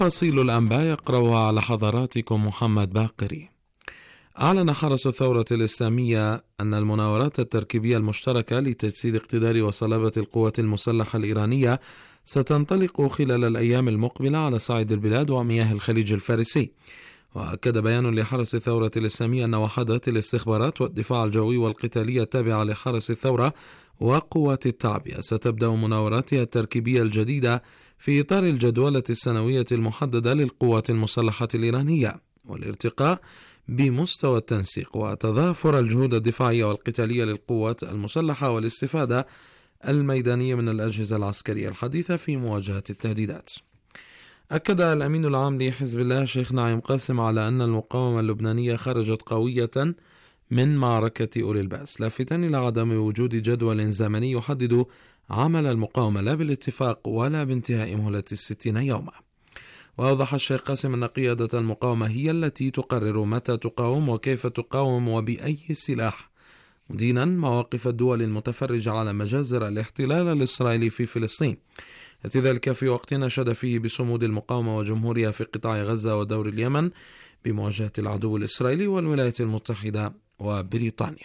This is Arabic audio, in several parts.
تفاصيل الأنباء يقرأها على حضراتكم محمد باقري. أعلن حرس الثورة الإسلامية أن المناورات التركيبية المشتركة لتجسيد اقتدار وصلابة القوات المسلحة الإيرانية ستنطلق خلال الأيام المقبلة على صعيد البلاد ومياه الخليج الفارسي. وأكد بيان لحرس الثورة الإسلامية أن وحدات الاستخبارات والدفاع الجوي والقتالية التابعة لحرس الثورة وقوات التعبئة ستبدأ مناوراتها التركيبية الجديدة في إطار الجدولة السنوية المحددة للقوات المسلحة الإيرانية، والارتقاء بمستوى التنسيق وتضافر الجهود الدفاعية والقتالية للقوات المسلحة والاستفادة الميدانية من الأجهزة العسكرية الحديثة في مواجهة التهديدات. أكد الأمين العام لحزب الله الشيخ نعيم قاسم على أن المقاومة اللبنانية خرجت قوية من معركة أولي البأس، لافتا إلى عدم وجود جدول زمني يحدد عمل المقاومة لا بالاتفاق ولا بانتهاء مهلة 60 يوما. وأوضح الشيخ قاسم أن قيادة المقاومة هي التي تقرر متى تقاوم وكيف تقاوم وبأي سلاح، مدينا مواقف الدول المتفرجة على مجازر الاحتلال الإسرائيلي في فلسطين، يأتي ذلك في وقت نشد فيه بصمود المقاومة وجمهورها في قطاع غزة ودور اليمن بمواجهة العدو الإسرائيلي والولايات المتحدة وبريطانيا.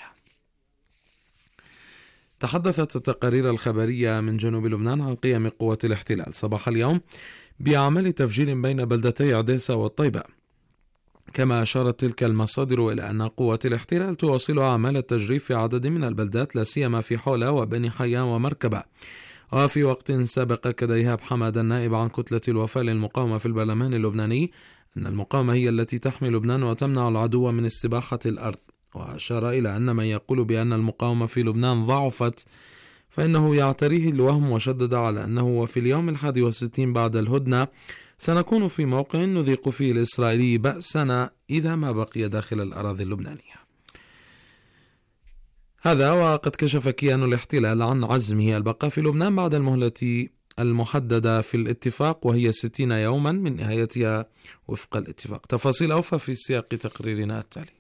تحدثت التقارير الخبرية من جنوب لبنان عن قيام قوات الاحتلال صباح اليوم بأعمال تفجير بين بلدتي عديسة والطيبة، كما أشارت تلك المصادر إلى أن قوات الاحتلال تواصل أعمال التجريف في عدد من البلدات لا سيما في حولة وبني حيان ومركبة. وفي وقت سابق أكد إيهاب حماد النائب عن كتلة الوفاء للمقاومة في البرلمان اللبناني أن المقاومة هي التي تحمي لبنان وتمنع العدو من استباحة الأرض، وأشار إلى أن من يقول بأن المقاومة في لبنان ضعفت فإنه يعتريه الوهم، وشدد على أنه وفي اليوم 61 بعد الهدنة سنكون في موقع نذيق فيه الإسرائيلي بأسنا إذا ما بقي داخل الأراضي اللبنانية. هذا وقد كشف كيان الاحتلال عن عزمه البقاء في لبنان بعد المهلة المحددة في الاتفاق وهي 60 يوما من نهايتها وفق الاتفاق. تفاصيل أوفى في سياق تقريرنا التالي.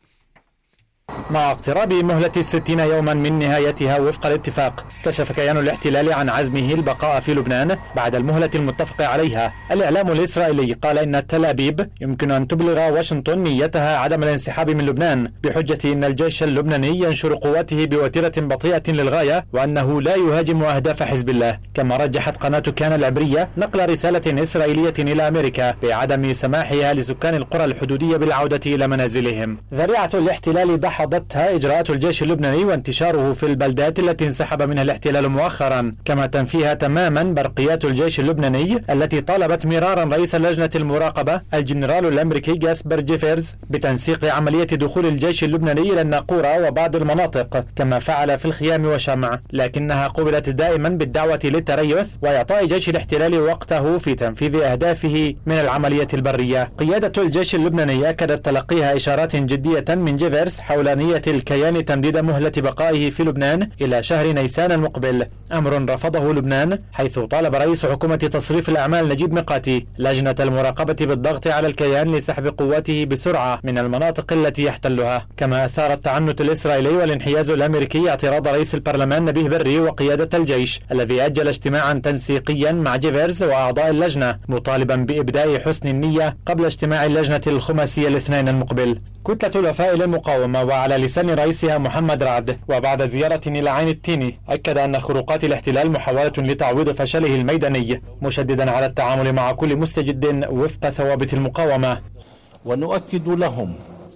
مع اقتراب مهلة 60 يوما من نهايتها وفق الاتفاق، كشف كيان الاحتلال عن عزمه البقاء في لبنان بعد المهلة المتفق عليها. الإعلام الإسرائيلي قال إن تل أبيب يمكن أن تبلغ واشنطن نيتها عدم الانسحاب من لبنان بحجة أن الجيش اللبناني ينشر قواته بوتيرة بطيئة للغاية وأنه لا يهاجم أهداف حزب الله. كما رجحت قناة كان العبرية نقل رسالة إسرائيلية إلى أمريكا بعدم سماحها لسكان القرى الحدودية بالعودة إلى منازلهم. ذريعة الاحتلال دحضتها إجراءات الجيش اللبناني وانتشاره في البلدات التي انسحب منها الاحتلال مؤخرا، كما تنفيها تماما برقيات الجيش اللبناني التي طالبت مرارا رئيس لجنة المراقبة الجنرال الأمريكي جاسبر جيفرز بتنسيق عملية دخول الجيش اللبناني إلى الناقورة وبعض المناطق كما فعل في الخيام وشمع، لكنها قبلت دائما بالدعوة للتريث وإعطاء جيش الاحتلال وقته في تنفيذ أهدافه من العملية البرية. قيادة الجيش اللبناني أكدت تلقيها إشارات جدية من جيفرز حول نية الكيان تمديد مهلة بقائه في لبنان إلى شهر نيسان المقبل، أمر رفضه لبنان، حيث طالب رئيس حكومة تصريف الأعمال نجيب ميقاتي لجنة المراقبة بالضغط على الكيان لسحب قواته بسرعة من المناطق التي يحتلها. كما أثار التعنت الإسرائيلي والانحياز الأمريكي اعتراض رئيس البرلمان نبيه بري وقيادة الجيش الذي أجل اجتماعا تنسيقيا مع جيفرز وأعضاء اللجنة، مطالبا بإبداء حسن النية قبل اجتماع اللجنة الخماسية الاثنين المقبل. كتلة الوفاء للمقاومة وعلى لسان رئيسها محمد رعد وبعد زيارة إلى عين التيني أكد أن خروقات الاحتلال محاولة لتعويض فشله الميداني، مشددا على التعامل مع كل مستجد وفق ثوابت المقاومة. ونؤكد لهم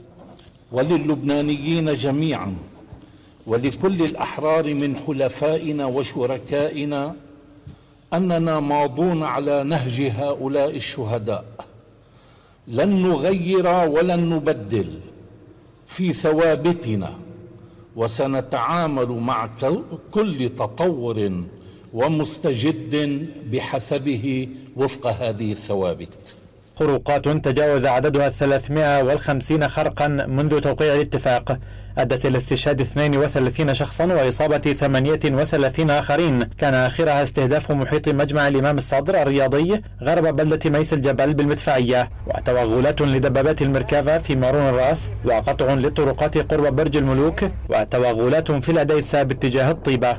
وللبنانيين جميعا ولكل الأحرار من حلفائنا وشركائنا أننا ماضون على نهج هؤلاء الشهداء، لن نغير ولن نبدل في ثوابتنا، وسنتعامل مع كل تطور ومستجد بحسبه وفق هذه الثوابت. خروقات تجاوز عددها 350 خرقا منذ توقيع الاتفاق أدت إلى استشهاد 32 شخصا وإصابة 38 آخرين، كان آخرها استهداف محيط مجمع الإمام الصدر الرياضي غرب بلدة ميس الجبل بالمدفعية، وتوغلات لدبابات المركافة في مارون الراس، وقطع للطرقات قرب برج الملوك، وتوغلات في الأديسة باتجاه الطيبة.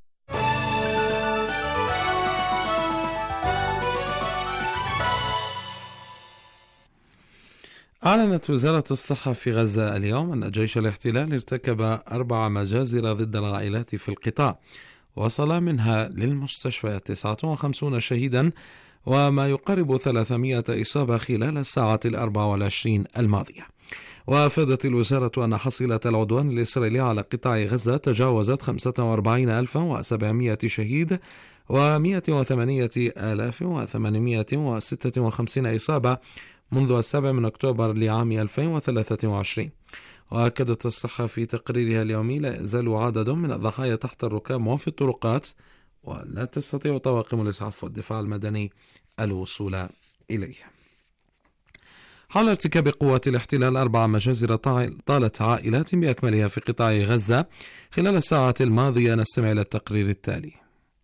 أعلنت وزارة الصحة في غزة اليوم أن جيش الاحتلال ارتكب 4 مجازر ضد العائلات في القطاع، وصل منها للمستشفيات 59 شهيدا وما يقارب 300 إصابة خلال الساعات 24 الماضية. وأفادت الوزارة أن حصيلة العدوان الإسرائيلي على قطاع غزة تجاوزت 45700 شهيد و108,856 إصابة منذ 7 أكتوبر لعام 2023. وأكدت الصحة في تقريرها اليومي لا يزال عدد من الضحايا تحت الركام وفي الطرقات، ولا تستطيع طواقم الإسعاف والدفاع المدني الوصول إليه. حال ارتكاب قوات الاحتلال 4 مجازر طالت عائلات بأكملها في قطاع غزة خلال الساعات الماضية، نستمع إلى التقرير التالي.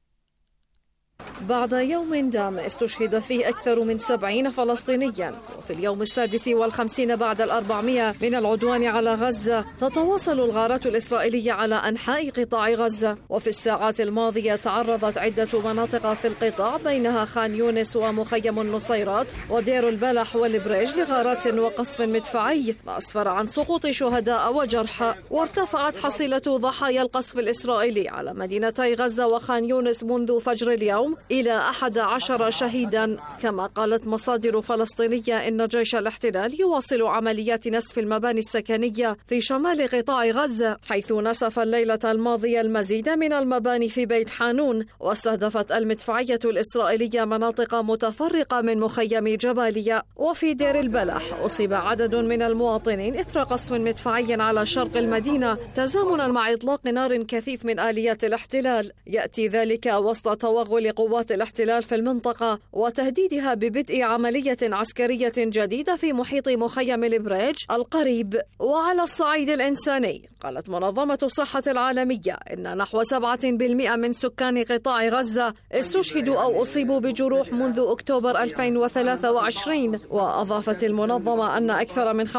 بعد يوم دام استشهد فيه أكثر من 70 فلسطينيا، وفي اليوم 56 بعد 400 من العدوان على غزة، تتواصل الغارات الإسرائيلية على أنحاء قطاع غزة. وفي الساعات الماضية تعرضت عدة مناطق في القطاع بينها خان يونس ومخيم النصيرات ودير البلح والبريج لغارات وقصف مدفعي، ما أسفر عن سقوط شهداء وجرحى. وارتفعت حصيلة ضحايا القصف الإسرائيلي على مدينتي غزة وخان يونس منذ فجر اليوم إلى 11 شهيدا. كما قالت مصادر فلسطينية إن جيش الاحتلال يواصل عمليات نسف المباني السكنية في شمال قطاع غزة، حيث نسف الليلة الماضية المزيد من المباني في بيت حانون. واستهدفت المدفعية الإسرائيلية مناطق متفرقة من مخيم جباليا. وفي دير البلح أصيب عدد من المواطنين إثر قصف مدفعي على شرق المدينة، تزامنا مع إطلاق نار كثيف من آليات الاحتلال. يأتي ذلك وسط توغل قوات الاحتلال في المنطقة وتهديدها ببدء عملية عسكرية جديدة في محيط مخيم البريج القريب. وعلى الصعيد الإنساني، قالت منظمة الصحة العالمية إن نحو 7% من سكان قطاع غزة استشهدوا أو أصيبوا بجروح منذ أكتوبر 2023. وأضافت المنظمة أن أكثر من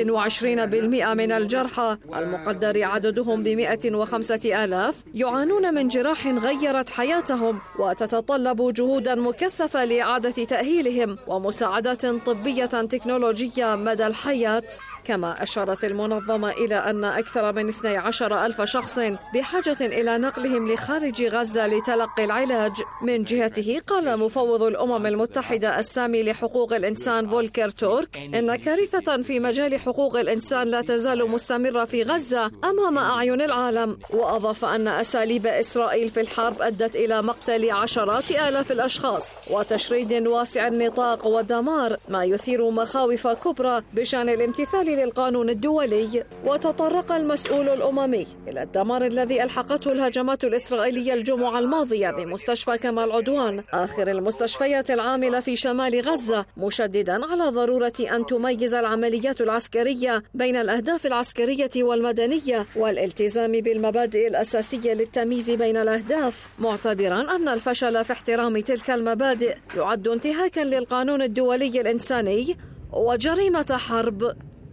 25% من الجرحى المقدر عددهم ب105,000 يعانون من جراح غيرت حياتهم، وتتطلب جهودا مكثفة لإعادة تأهيلهم ومساعدات طبية تكنولوجية مدى الحياة. كما أشارت المنظمة إلى أن أكثر من 12,000 شخص بحاجة إلى نقلهم لخارج غزة لتلقي العلاج. من جهته قال مفوض الأمم المتحدة السامي لحقوق الإنسان فولكر تورك إن كارثة في مجال حقوق الإنسان لا تزال مستمرة في غزة أمام أعين العالم. وأضاف أن أساليب إسرائيل في الحرب أدت إلى مقتل عشرات آلاف الأشخاص وتشريد واسع النطاق ودمار، ما يثير مخاوف كبرى بشأن الامتثال للقانون الدولي. وتطرق المسؤول الأممي إلى الدمار الذي ألحقته الهجمات الإسرائيلية الجمعة الماضية بمستشفى كمال عدوان، آخر المستشفيات العاملة في شمال غزة، مشددا على ضرورة أن تميز العمليات العسكرية بين الأهداف العسكرية والمدنية والالتزام بالمبادئ الأساسية للتمييز بين الأهداف، معتبرا أن الفشل في احترام تلك المبادئ يعد انتهاكا للقانون الدولي الإنساني وجريمة حرب.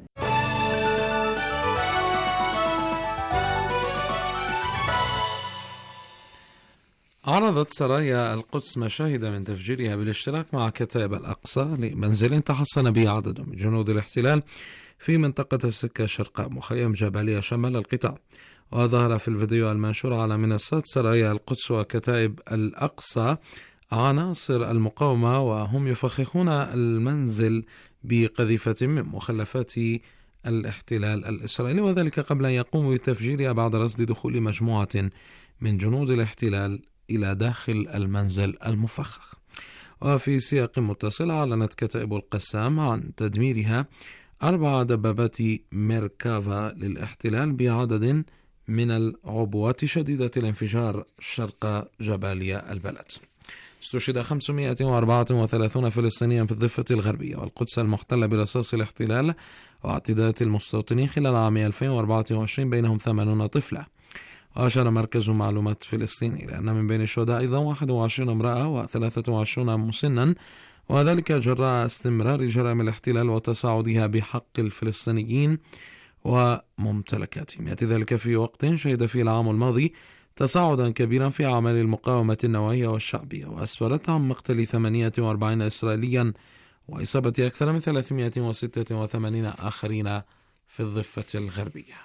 عرضت سرايا القدس مشاهد من تفجيرها بالاشتراك مع كتائب الأقصى لمنزل تحصن به عدد من جنود الاحتلال في منطقة السكة الشرقاء مخيم جباليا شمال القطاع. وظهر في الفيديو المنشور على منصات سرايا القدس وكتائب الأقصى عناصر المقاومة وهم يفخخون المنزل بقذيفة من مخلفات الاحتلال الإسرائيلي، وذلك قبل أن يقوموا بتفجيرها بعد رصد دخول مجموعة من جنود الاحتلال إلى داخل المنزل المفخخ. وفي سياق متصل أعلنت كتائب القسام عن تدميرها 4 دبابات ميركافا للاحتلال بعدد من العبوات شديدة الانفجار شرق جباليا البلد. استشهد 534 فلسطينيا في الضفة الغربية والقدس المحتلة برصاص الاحتلال واعتداءات المستوطنين خلال عام 2024 بينهم 80 طفلة. وأشار مركز معلومات فلسطين إلى أن من بين الشهداء أيضا 21 امرأة و23 مسنا، وذلك جراء استمرار جرائم الاحتلال وتصاعدها بحق الفلسطينيين وممتلكاتهم. يأتي ذلك في وقت شهد فيه العام الماضي تصاعدا كبيرا في أعمال المقاومة النوعية والشعبية، وأسفرت عن مقتل 48 إسرائيليا وإصابة أكثر من 386 آخرين في الضفة الغربية.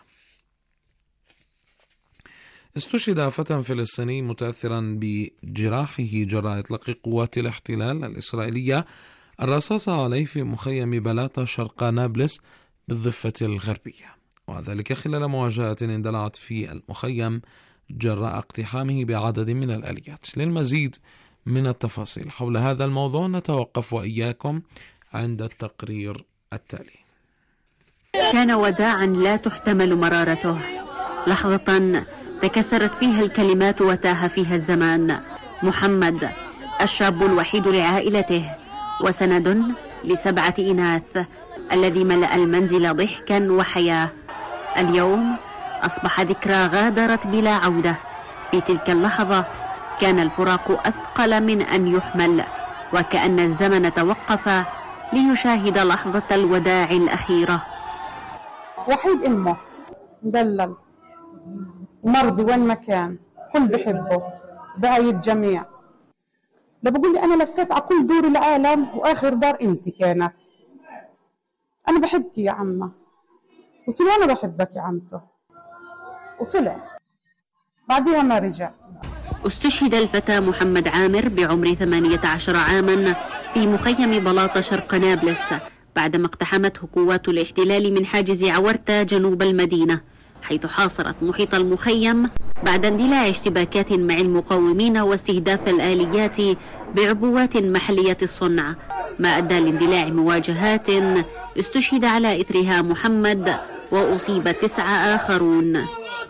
استشهد فتى فلسطيني متأثرا بجراحه جراء إطلاق قوات الاحتلال الإسرائيلية الرصاص عليه في مخيم بلاطة شرق نابلس بالضفة الغربية، وذلك خلال مواجهة اندلعت في المخيم جراء اقتحامه بعدد من الآليات. للمزيد من التفاصيل حول هذا الموضوع نتوقف وإياكم عند التقرير التالي. كان وداعا لا تحتمل مرارته، لحظة تكسرت فيها الكلمات وتاه فيها الزمان. محمد الشاب الوحيد لعائلته وسند ل7 إناث الذي ملأ المنزل ضحكا وحياة. اليوم أصبح ذكرى غادرت بلا عودة. في تلك اللحظة كان الفراق أثقل من أن يحمل، وكأن الزمن توقف ليشاهد لحظة الوداع الأخيرة. وحيد أمه مدلل مرضي وين ما كان، كل بحبه بعي الجميع. ده بقول لي أنا لفيت على كل دور العالم وآخر دار أنت كانت. أنا بحبك يا عمة. قلت له أنا بحبك يا عمته، وطلع بعدها ما رجع. استشهد الفتى محمد عامر بعمر 18 عاما في مخيم بلاطة شرق نابلس بعدما اقتحمته قوات الاحتلال من حاجز عورتة جنوب المدينة، حيث حاصرت محيط المخيم بعد اندلاع اشتباكات مع المقاومين واستهداف الآليات بعبوات محلية الصنع، ما أدى لاندلاع مواجهات استشهد على إثرها محمد وأصيب 9 آخرون.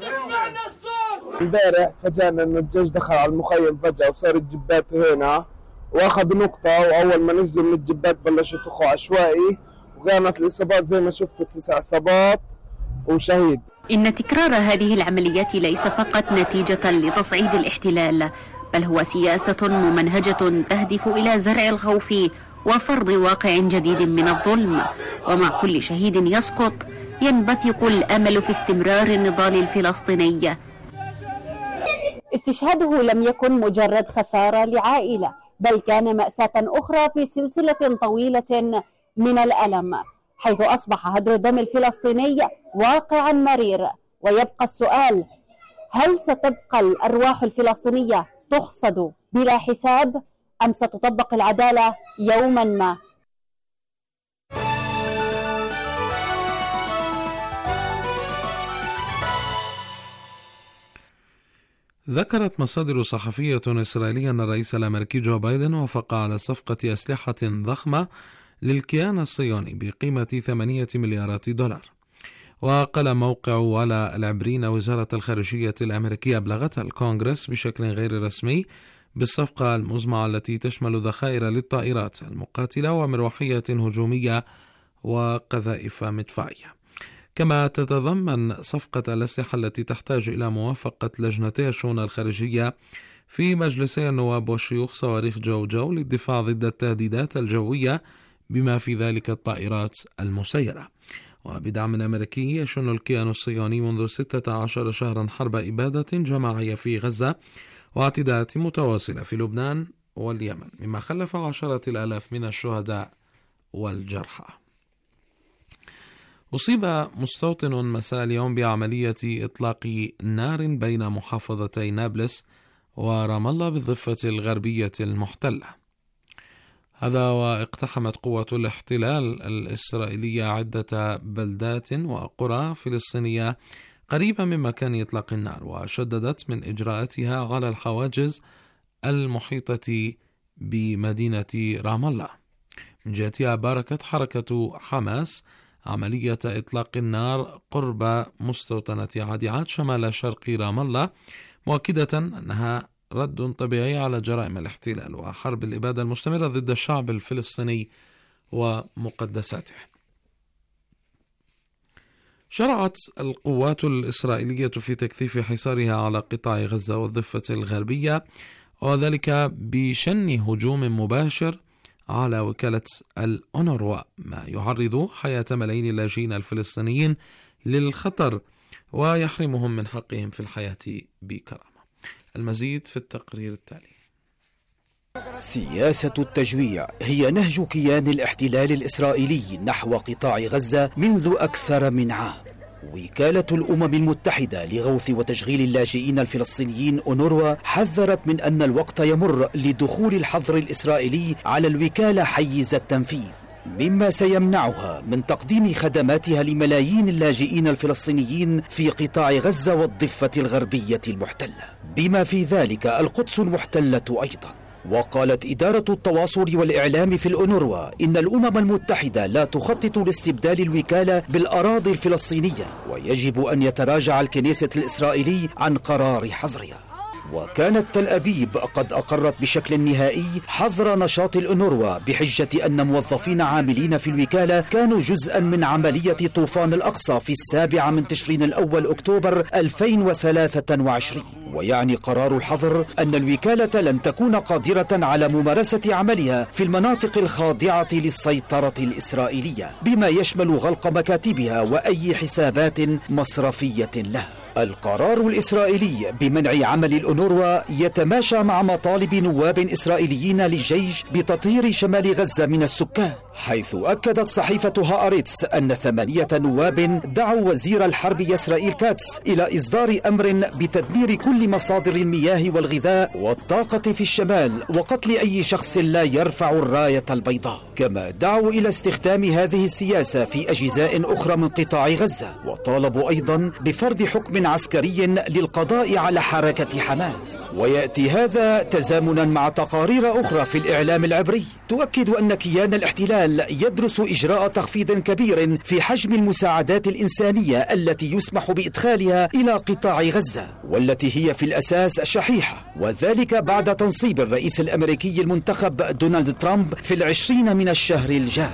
امبارح فجأنا ان الجيش دخل على المخيم فجأة وصار الجبات هنا واخذ نقطة، واول ما نزلوا من الجبات بلشوا يطخوا عشوائي، وكانت الاصابات زي ما شفتوا 9 إصابات وشهيد. إن تكرار هذه العمليات ليس فقط نتيجة لتصعيد الاحتلال، بل هو سياسة ممنهجة تهدف إلى زرع الخوف وفرض واقع جديد من الظلم. ومع كل شهيد يسقط ينبثق الأمل في استمرار النضال الفلسطيني. استشهاده لم يكن مجرد خسارة لعائلة، بل كان مأساة أخرى في سلسلة طويلة من الألم، حيث أصبح هدر الدم الفلسطيني واقعا مرير. ويبقى السؤال: هل ستبقى الأرواح الفلسطينية تحصد بلا حساب، أم ستطبق العدالة يوما ما؟ ذكرت مصادر صحفية إسرائيلية أن الرئيس الأمريكي جو بايدن وافق على صفقة أسلحة ضخمة للكيان الصهيوني بقيمة 8 مليارات دولار. وقال موقع ولا العبرين وزارة الخارجية الأمريكية أبلغت الكونغرس بشكل غير رسمي بالصفقة المزمعة التي تشمل ذخائر للطائرات المقاتلة ومروحية هجومية وقذائف مدفعية. كما تتضمن صفقة الأسلحة التي تحتاج إلى موافقة لجنتي الشؤون الخارجية في مجلسي النواب والشيوخ صواريخ جو للدفاع ضد التهديدات الجوية بما في ذلك الطائرات المسيرة. وبدعم أمريكي يشن الكيان الصهيوني منذ 16 شهرا حرب إبادة جماعية في غزة واعتداءات متواصلة في لبنان واليمن، مما خلف عشرات الآلاف من الشهداء والجرحى. أصيب مستوطن مساء اليوم بعملية إطلاق نار بين محافظتي نابلس ورام الله بالضفة الغربية المحتلة. هذا واقتحمت قوة الاحتلال الإسرائيلية عدة بلدات وقرى فلسطينية قريبة من مكان إطلاق النار، وشددت من إجراءاتها على الحواجز المحيطة بمدينة رام الله. من جهتها باركت حركة حماس عملية إطلاق النار قرب مستوطنة عديعات شمال شرق رام الله، مؤكدة أنها رد طبيعي على جرائم الاحتلال وحرب الإبادة المستمرة ضد الشعب الفلسطيني ومقدساته. شرعت القوات الإسرائيلية في تكثيف حصارها على قطاع غزة والضفة الغربية، وذلك بشن هجوم مباشر على وكالة الأونروا، ما يعرض حياة ملايين اللاجئين الفلسطينيين للخطر ويحرمهم من حقهم في الحياة بكرامة. المزيد في التقرير التالي. سياسة التجويع هي نهج كيان الاحتلال الإسرائيلي نحو قطاع غزة منذ أكثر من عام. وكالة الأمم المتحدة لغوث وتشغيل اللاجئين الفلسطينيين أونروا حذرت من أن الوقت يمر لدخول الحظر الإسرائيلي على الوكالة حيز التنفيذ، مما سيمنعها من تقديم خدماتها لملايين اللاجئين الفلسطينيين في قطاع غزة والضفة الغربية المحتلة، بما في ذلك القدس المحتلة أيضا. وقالت إدارة التواصل والإعلام في الأونروا إن الأمم المتحدة لا تخطط لاستبدال الوكالة بالأراضي الفلسطينية، ويجب أن يتراجع الكنيسة الإسرائيلي عن قرار حظرها. وكانت تل أبيب قد أقرت بشكل نهائي حظر نشاط الأونروا بحجة أن موظفين عاملين في الوكالة كانوا جزءا من عملية طوفان الأقصى في 7 من تشرين الأول أكتوبر 2023. ويعني قرار الحظر أن الوكالة لن تكون قادرة على ممارسة عملها في المناطق الخاضعة للسيطرة الإسرائيلية، بما يشمل غلق مكاتبها وأي حسابات مصرفية لها. القرار الإسرائيلي بمنع عمل الأونروا يتماشى مع مطالب نواب إسرائيليين للجيش بتطهير شمال غزة من السكان، حيث أكدت صحيفة هآرتس أن 8 نواب دعوا وزير الحرب إسرائيل كاتس إلى إصدار أمر بتدمير كل مصادر المياه والغذاء والطاقة في الشمال وقتل أي شخص لا يرفع الراية البيضاء. كما دعوا إلى استخدام هذه السياسة في أجزاء أخرى من قطاع غزة، وطالبوا أيضا بفرض حكم عسكري للقضاء على حركة حماس. ويأتي هذا تزامنا مع تقارير أخرى في الإعلام العبري تؤكد أن كيان الاحتلال يدرس إجراء تخفيض كبير في حجم المساعدات الإنسانية التي يسمح بإدخالها إلى قطاع غزة، والتي هي في الأساس شحيحة، وذلك بعد تنصيب الرئيس الأمريكي المنتخب دونالد ترامب في 20 من الشهر الجاري.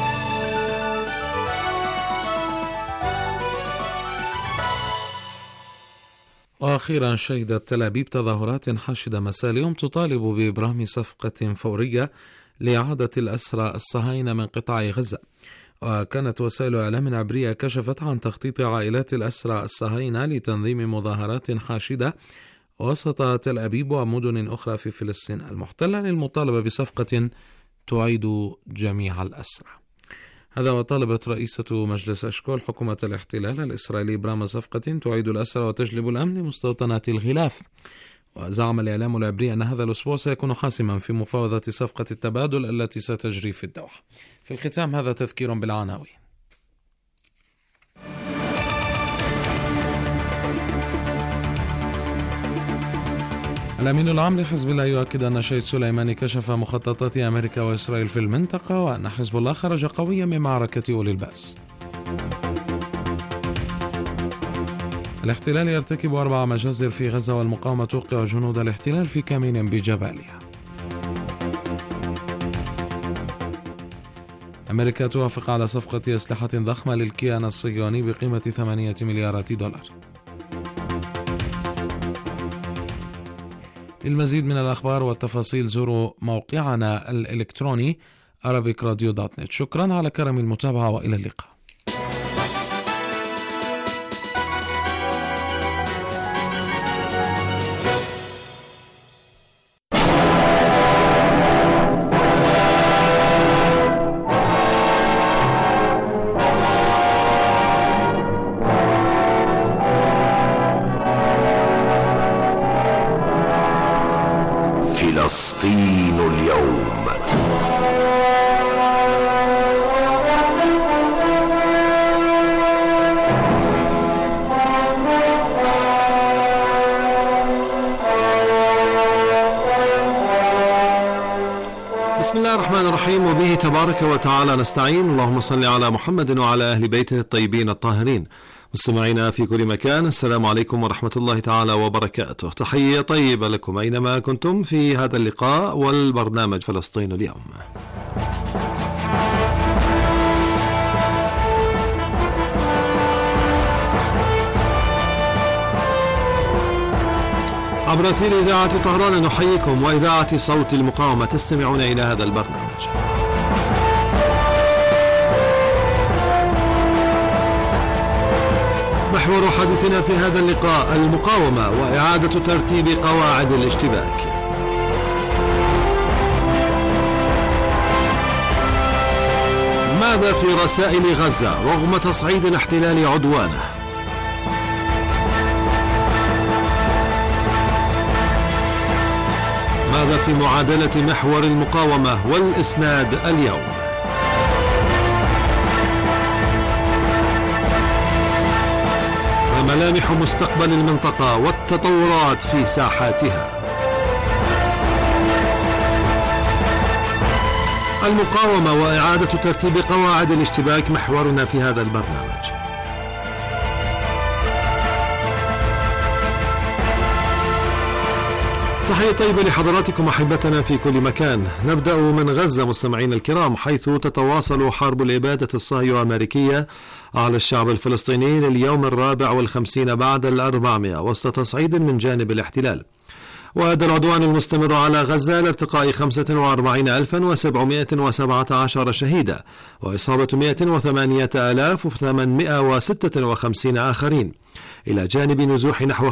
وأخيرا شهدت تل أبيب تظاهرات حاشدة مساء اليوم تطالب بإبرام صفقة فورية لإعادة الأسرى الصهاينة من قطاع غزة. وكانت وسائل إعلام عبرية كشفت عن تخطيط عائلات الأسرى الصهاينة لتنظيم مظاهرات حاشدة وسط تل أبيب ومدن أخرى في فلسطين المحتلة للمطالبة بصفقة تعيد جميع الأسرى. هذا وطالبت رئيسة مجلس أشكول حكومة الاحتلال الإسرائيلي إبرام صفقة تعيد الأسرى وتجلب الأمن لمستوطنات الغلاف. وزعم الإعلام العبري أن هذا الأسبوع سيكون حاسما في مفاوضة صفقة التبادل التي ستجري في الدوحة. في الختام هذا تذكير بالعناوين. الأمين العام لحزب الله يؤكد أن شهيد سليماني كشف مخططات أمريكا وإسرائيل في المنطقة، وأن حزب الله خرج قويا من معركة أولي البأس. الاحتلال يرتكب 4 مجازر في غزة، والمقاومة توقع جنود الاحتلال في كمين بجباليا. أمريكا توافق على صفقة أسلحة ضخمة للكيان الصهيوني بقيمة 8 مليارات دولار. للمزيد من الأخبار والتفاصيل زوروا موقعنا الإلكتروني arabicradio.net. شكرا على كرم المتابعة وإلى اللقاء. فلسطين اليوم. بسم الله الرحمن الرحيم، وبه تبارك وتعالى نستعين. اللهم صل على محمد وعلى أهل بيته الطيبين الطاهرين. مستمعينا في كل مكان، السلام عليكم ورحمة الله تعالى وبركاته. تحية طيبة لكم أينما كنتم في هذا اللقاء والبرنامج فلسطين اليوم. عبر أثير إذاعة طهران نحييكم، وإذاعة صوت المقاومة تستمعون إلى هذا البرنامج. محور حديثنا في هذا اللقاء المقاومة وإعادة ترتيب قواعد الاشتباك. ماذا في رسائل غزة رغم تصعيد الاحتلال عدوانه؟ ماذا في معادلة محور المقاومة والإسناد اليوم؟ وملامح مستقبل المنطقة والتطورات في ساحاتها. المقاومة وإعادة ترتيب قواعد الاشتباك محورنا في هذا البرنامج. تحية طيبة لحضراتكم أحبتنا في كل مكان. نبدأ من غزة مستمعين الكرام، حيث تتواصل حرب الإبادة الصهيونية على الشعب الفلسطيني لليوم 54 بعد 400 وسط تصعيد من جانب الاحتلال. وهذا العدوان المستمر على غزة لارتقاء 45,717 شهيدا وإصابة 108,856 آخرين، إلى جانب نزوح نحو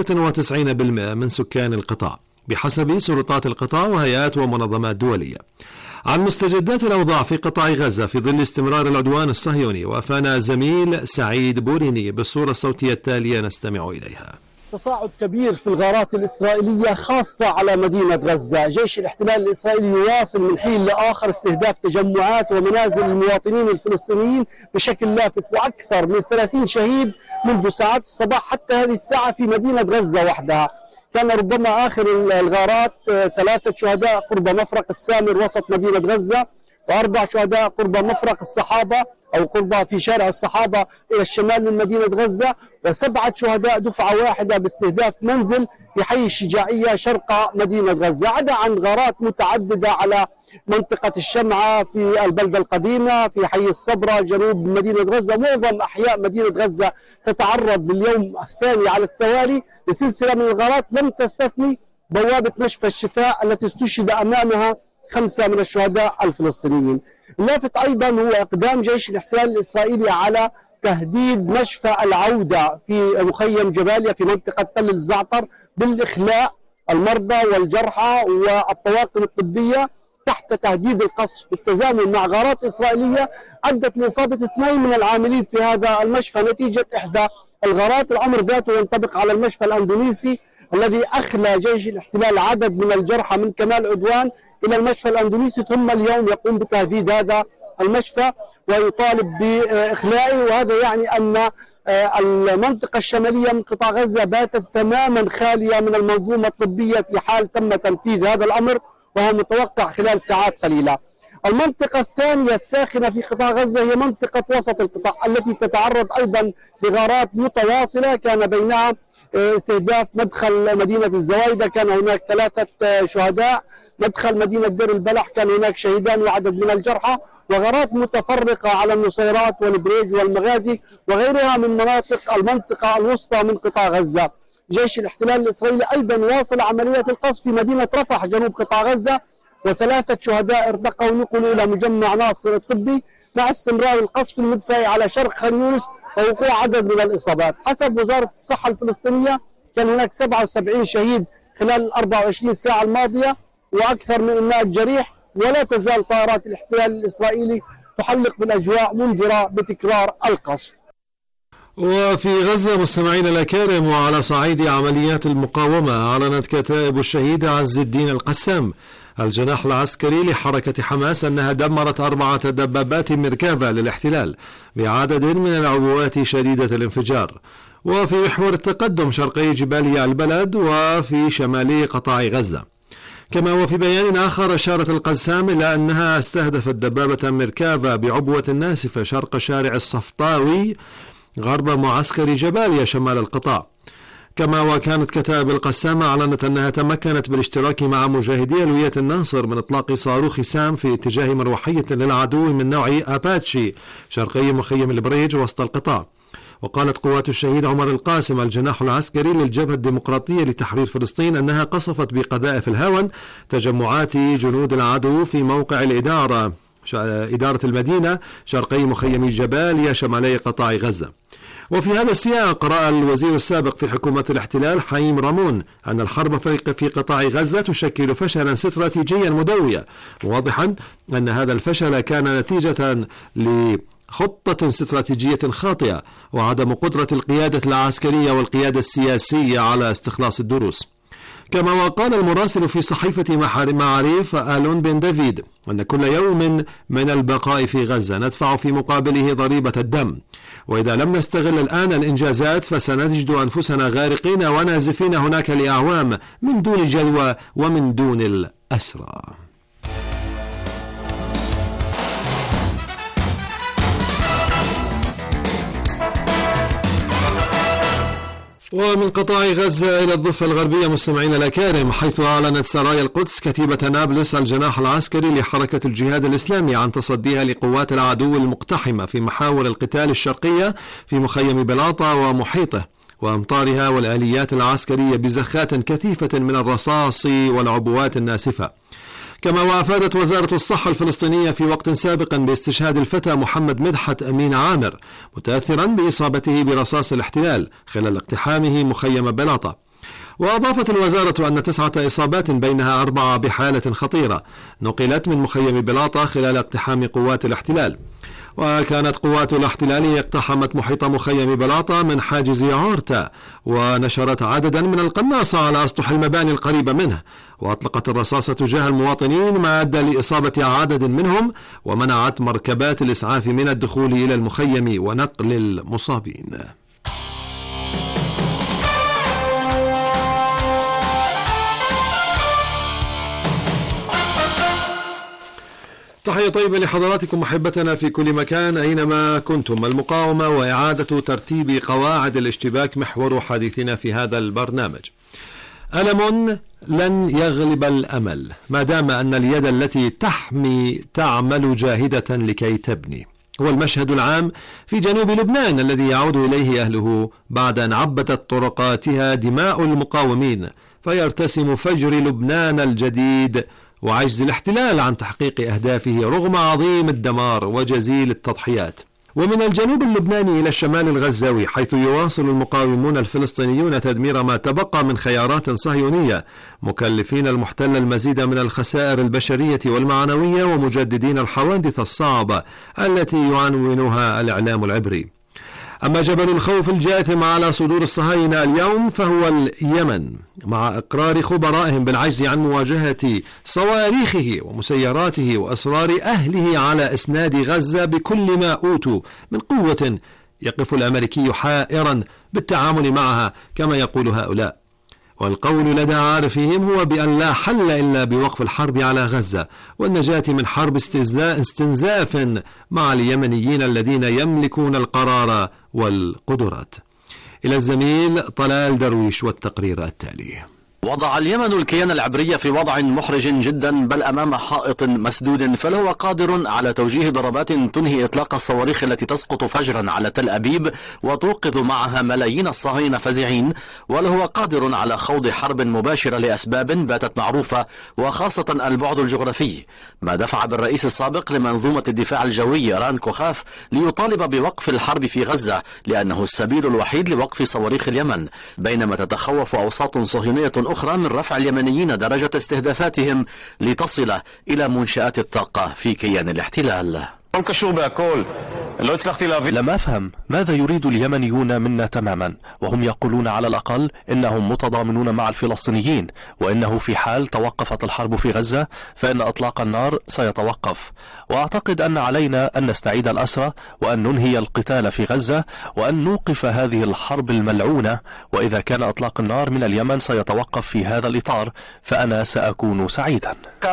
95% من سكان القطاع بحسب سلطات القطاع وهيئات ومنظمات دولية. عن مستجدات الأوضاع في قطاع غزة في ظل استمرار العدوان الصهيوني وافانا زميل سعيد بوريني بالصورة الصوتية التالية نستمع إليها. تصاعد كبير في الغارات الإسرائيلية خاصة على مدينة غزة. جيش الاحتلال الإسرائيلي يواصل من حين لآخر استهداف تجمعات ومنازل المواطنين الفلسطينيين بشكل لافت، وأكثر من 30 شهيد منذ ساعات الصباح حتى هذه الساعة في مدينة غزة وحدها. كان ربما آخر الغارات 3 شهداء قرب مفرق السامر وسط مدينة غزة، و4 شهداء قرب مفرق الصحابة أو قرب في شارع الصحابة إلى الشمال من مدينة غزة، و7 شهداء دفعة واحدة باستهداف منزل في حي الشجاعية شرق مدينة غزة، عدا عن غارات متعددة على منطقة الشمعة في البلدة القديمة، في حي الصبرة جنوب مدينة غزة. معظم أحياء مدينة غزة تتعرض باليوم الثاني على التوالي لسلسلة من الغارات لم تستثني بوابة مشفى الشفاء التي استشهد أمامها 5 من الشهداء الفلسطينيين. اللافت أيضا هو إقدام جيش الاحتلال الإسرائيلي على تهديد مشفى العودة في مخيم جباليا في منطقة تل الزعتر بالإخلاء المرضى والجرحى والطواقم الطبية تحت تهديد القصف، بالتزامن مع غارات إسرائيلية أدت لإصابة 2 من العاملين في هذا المشفى نتيجة إحدى الغارات. الأمر ذاته ينطبق على المشفى الأندونيسي الذي أخلى جيش الاحتلال عدد من الجرحى من كمال عدوان إلى المشفى الأندونيسي، ثم اليوم يقوم بتهديد هذا المشفى ويطالب بإخلائه. وهذا يعني أن المنطقة الشمالية من قطاع غزة باتت تماما خالية من المنظومة الطبية في حال تم تنفيذ هذا الأمر، وهو متوقع خلال ساعات قليلة. المنطقة الثانية الساخنة في قطاع غزة هي منطقة وسط القطاع التي تتعرض أيضا لغارات متواصلة، كان بينها استهداف مدخل مدينة الزوايدة كان هناك 3 شهداء، مدخل مدينة دير البلح كان هناك شهيدان وعدد من الجرحى، وغارات متفرقة على النصيرات والبريج والمغازي وغيرها من مناطق المنطقة الوسطى من قطاع غزة. جيش الاحتلال الإسرائيلي أيضا واصل عملية القصف في مدينة رفح جنوب قطاع غزة، و3 شهداء ارتقوا ونقلوا إلى مجمع ناصر الطبي مع استمرار القصف المدفعي على شرق خان يونس ووقوع عدد من الإصابات. حسب وزارة الصحة الفلسطينية كان هناك 77 شهيد خلال 24 ساعة الماضية وأكثر من 100 جريح، ولا تزال طائرات الاحتلال الإسرائيلي تحلق بالأجواء منذرة بتكرار القصف. وفي غزة مستمعين الأكارم، وعلى صعيد عمليات المقاومة، أعلنت كتائب الشهيد عز الدين القسام الجناح العسكري لحركة حماس أنها دمرت 4 دبابات ميركافا للاحتلال بعدد من العبوات شديدة الانفجار، وفي محور التقدم شرقي جباليا البلد وفي شمالي قطاع غزة. كما وفي بيان آخر أشارت القسام إلى أنها استهدفت دبابة ميركافا بعبوة ناسفة شرق شارع الصفطاوي غرب معسكر جباليا شمال القطاع. كما وكانت كتائب القسام أعلنت أنها تمكنت بالاشتراك مع مجاهدي ألوية الناصر من إطلاق صاروخ سام في اتجاه مروحية للعدو من نوع أباتشي شرقي مخيم البريج وسط القطاع. وقالت قوات الشهيد عمر القاسم الجناح العسكري للجبهة الديمقراطية لتحرير فلسطين أنها قصفت بقذائف الهاون تجمعات جنود العدو في موقع إدارة المدينة شرقي مخيم جباليا شمالي قطاع غزة. وفي هذا السياق رأى الوزير السابق في حكومة الاحتلال حيم رامون أن الحرب في قطاع غزة تشكل فشلا استراتيجيا مدويا، واضحا أن هذا الفشل كان نتيجة لخطة استراتيجية خاطئة وعدم قدرة القيادة العسكرية والقيادة السياسية على استخلاص الدروس. كما وقال المراسل في صحيفة معاريف آلون بن دافيد أن كل يوم من البقاء في غزة ندفع في مقابله ضريبة الدم، وإذا لم نستغل الآن الإنجازات فسنجد أنفسنا غارقين ونازفين هناك لأعوام من دون جدوى ومن دون الأسرى. ومن قطاع غزة إلى الضفة الغربية مستمعينا الأكارم، حيث أعلنت سرايا القدس كتيبة نابلس الجناح العسكري لحركة الجهاد الإسلامي عن تصديها لقوات العدو المقتحمة في محاور القتال الشرقية في مخيم بلاطة ومحيطه، وأمطارها والآليات العسكرية بزخات كثيفة من الرصاص والعبوات الناسفة. كما وأفادت وزارة الصحة الفلسطينية في وقت سابق باستشهاد الفتى محمد مدحت أمين عامر متأثرا بإصابته برصاص الاحتلال خلال اقتحامه مخيم بلاطة. وأضافت الوزارة أن 9 إصابات بينها 4 بحالة خطيرة نقلت من مخيم بلاطة خلال اقتحام قوات الاحتلال. وكانت قوات الاحتلال اقتحمت محيط مخيم بلاطة من حاجز عورتا، ونشرت عددا من القناصة على أسطح المباني القريبة منه، وأطلقت الرصاص تجاه المواطنين ما أدى لإصابة عدد منهم، ومنعت مركبات الإسعاف من الدخول إلى المخيم ونقل المصابين. تحية طيبة لحضراتكم محبتنا في كل مكان أينما كنتم. المقاومة وإعادة ترتيب قواعد الاشتباك محور حديثنا في هذا البرنامج. ألم لن يغلب الأمل ما دام أن اليد التي تحمي تعمل جاهدة لكي تبني. هو المشهد العام في جنوب لبنان الذي يعود إليه أهله بعد أن عبدت طرقاتها دماء المقاومين، فيرتسم فجر لبنان الجديد وعجز الاحتلال عن تحقيق أهدافه رغم عظيم الدمار وجزيل التضحيات. ومن الجنوب اللبناني إلى الشمال الغزاوي، حيث يواصل المقاومون الفلسطينيون تدمير ما تبقى من خيارات صهيونية، مكلفين المحتل المزيد من الخسائر البشرية والمعنوية، ومجددين الحوادث الصعبة التي يعنونها الإعلام العبري. أما جبل الخوف الجاثم على صدور الصهاينة اليوم فهو اليمن، مع إقرار خبرائهم بالعجز عن مواجهة صواريخه ومسيراته وأصرار أهله على إسناد غزة بكل ما أوتوا من قوة. يقف الأمريكي حائرا بالتعامل معها كما يقول هؤلاء، والقول لدى عارفهم هو بأن لا حل إلا بوقف الحرب على غزة والنجاة من حرب استنزاف مع اليمنيين الذين يملكون القرار والقدرات. إلى الزميل طلال درويش والتقرير التالي. وضع اليمن الكيان العبري في وضع محرج جدا، بل أمام حائط مسدود، فهو قادر على توجيه ضربات تنهي إطلاق الصواريخ التي تسقط فجرا على تل أبيب وتوقظ معها ملايين الصهاينة فزعين، وله قادر على خوض حرب مباشرة لأسباب باتت معروفة، وخاصة البعد الجغرافي، ما دفع بالرئيس السابق لمنظومة الدفاع الجوي ران كوخاف ليطالب بوقف الحرب في غزة، لأنه السبيل الوحيد لوقف صواريخ اليمن، بينما تتخوف أوساط صهيونية أخرى من رفع اليمنيين درجة استهدافاتهم لتصل إلى منشآت الطاقة في كيان الاحتلال. لم أفهم ماذا يريد اليمنيون منا تماما، وهم يقولون على الأقل إنهم متضامنون مع الفلسطينيين، وإنه في حال توقفت الحرب في غزة فإن إطلاق النار سيتوقف. وأعتقد أن علينا أن نستعيد الأسرى وأن ننهي القتال في غزة وأن نوقف هذه الحرب الملعونة، وإذا كان إطلاق النار من اليمن سيتوقف في هذا الإطار فأنا سأكون سعيدا.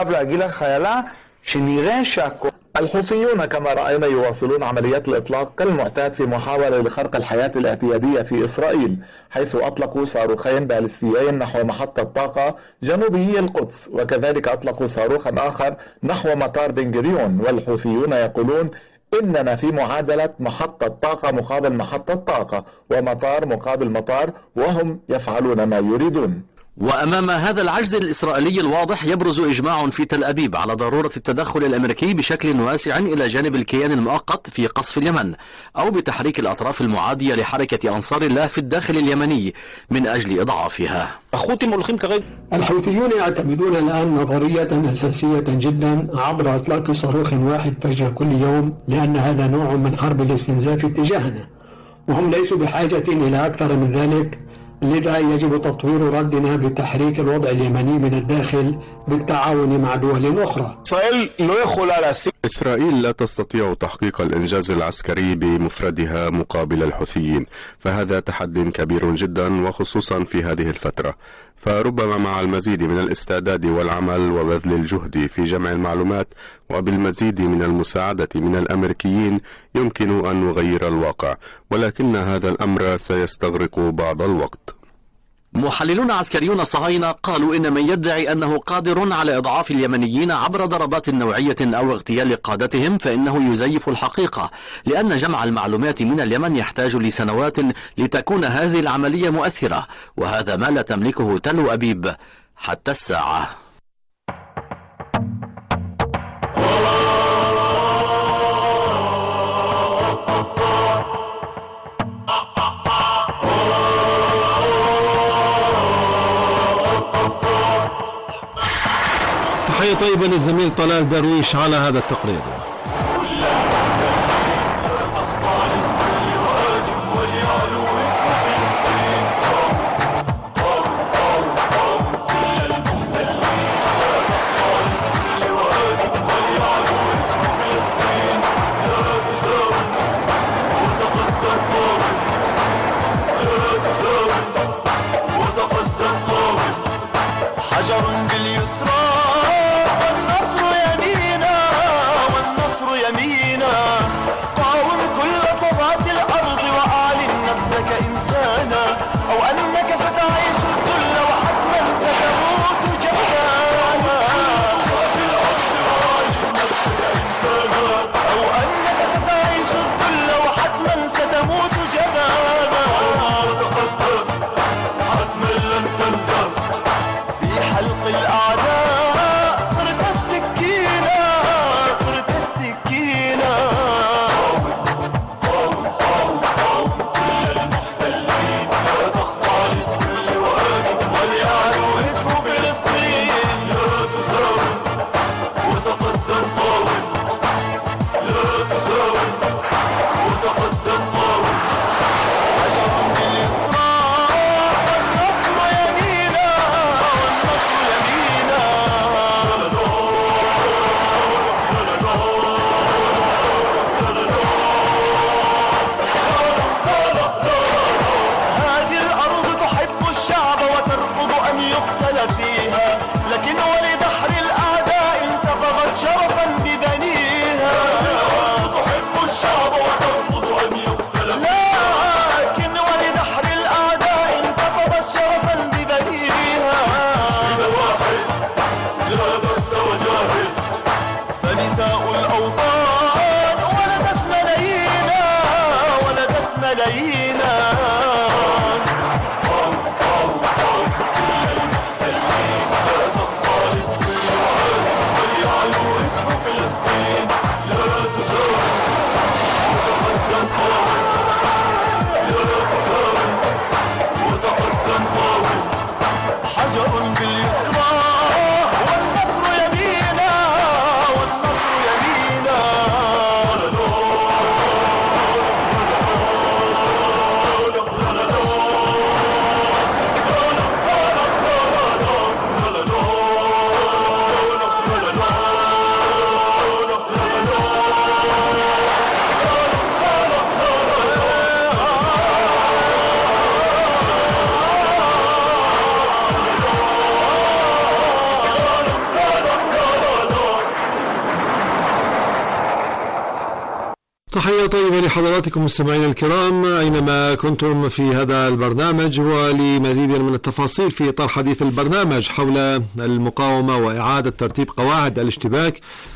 الحوثيون كما رأينا يواصلون عمليات الإطلاق كالمعتاد في محاولة لخرق الحياة الاعتيادية في إسرائيل، حيث أطلقوا صاروخين باليستيين نحو محطة طاقة جنوبي القدس، وكذلك أطلقوا صاروخا آخر نحو مطار بن غوريون. والحوثيون يقولون إننا في معادلة محطة طاقة مقابل محطة طاقة ومطار مقابل مطار، وهم يفعلون ما يريدون. وأمام هذا العجز الإسرائيلي الواضح يبرز إجماع في تل أبيب على ضرورة التدخل الأمريكي بشكل واسع إلى جانب الكيان المؤقت في قصف اليمن، أو بتحريك الأطراف المعادية لحركة أنصار الله في الداخل اليمني من أجل إضعافها. الحوثيون يعتمدون الآن نظرية أساسية جدا عبر إطلاق صاروخ واحد فجر كل يوم، لأن هذا نوع من حرب الاستنزاف اتجاهنا، وهم ليسوا بحاجة إلى أكثر من ذلك. لذا يجب تطوير ردنا بتحريك الوضع اليمني من الداخل بالتعاون مع دول أخرى. إسرائيل لا تستطيع تحقيق الإنجاز العسكري بمفردها مقابل الحوثيين، فهذا تحدي كبير جدا وخصوصا في هذه الفترة. فربما مع المزيد من الاستعداد والعمل وبذل الجهد في جمع المعلومات وبالمزيد من المساعدة من الأمريكيين يمكن أن نغير الواقع، ولكن هذا الأمر سيستغرق بعض الوقت. محللون عسكريون صهاينة قالوا إن من يدعي أنه قادر على إضعاف اليمنيين عبر ضربات نوعية أو اغتيال قادتهم فإنه يزيف الحقيقة، لأن جمع المعلومات من اليمن يحتاج لسنوات لتكون هذه العملية مؤثرة، وهذا ما لا تملكه تل أبيب حتى الساعة. تحية طيبة للزميل طلال درويش على هذا التقرير. تحية طيبة لحضراتكم مستمعينا الكرام أينما كنتم في هذا البرنامج، ولمزيد من التفاصيل في إطار حديث البرنامج حول المقاومة وإعادة ترتيب قواعد الاشتباك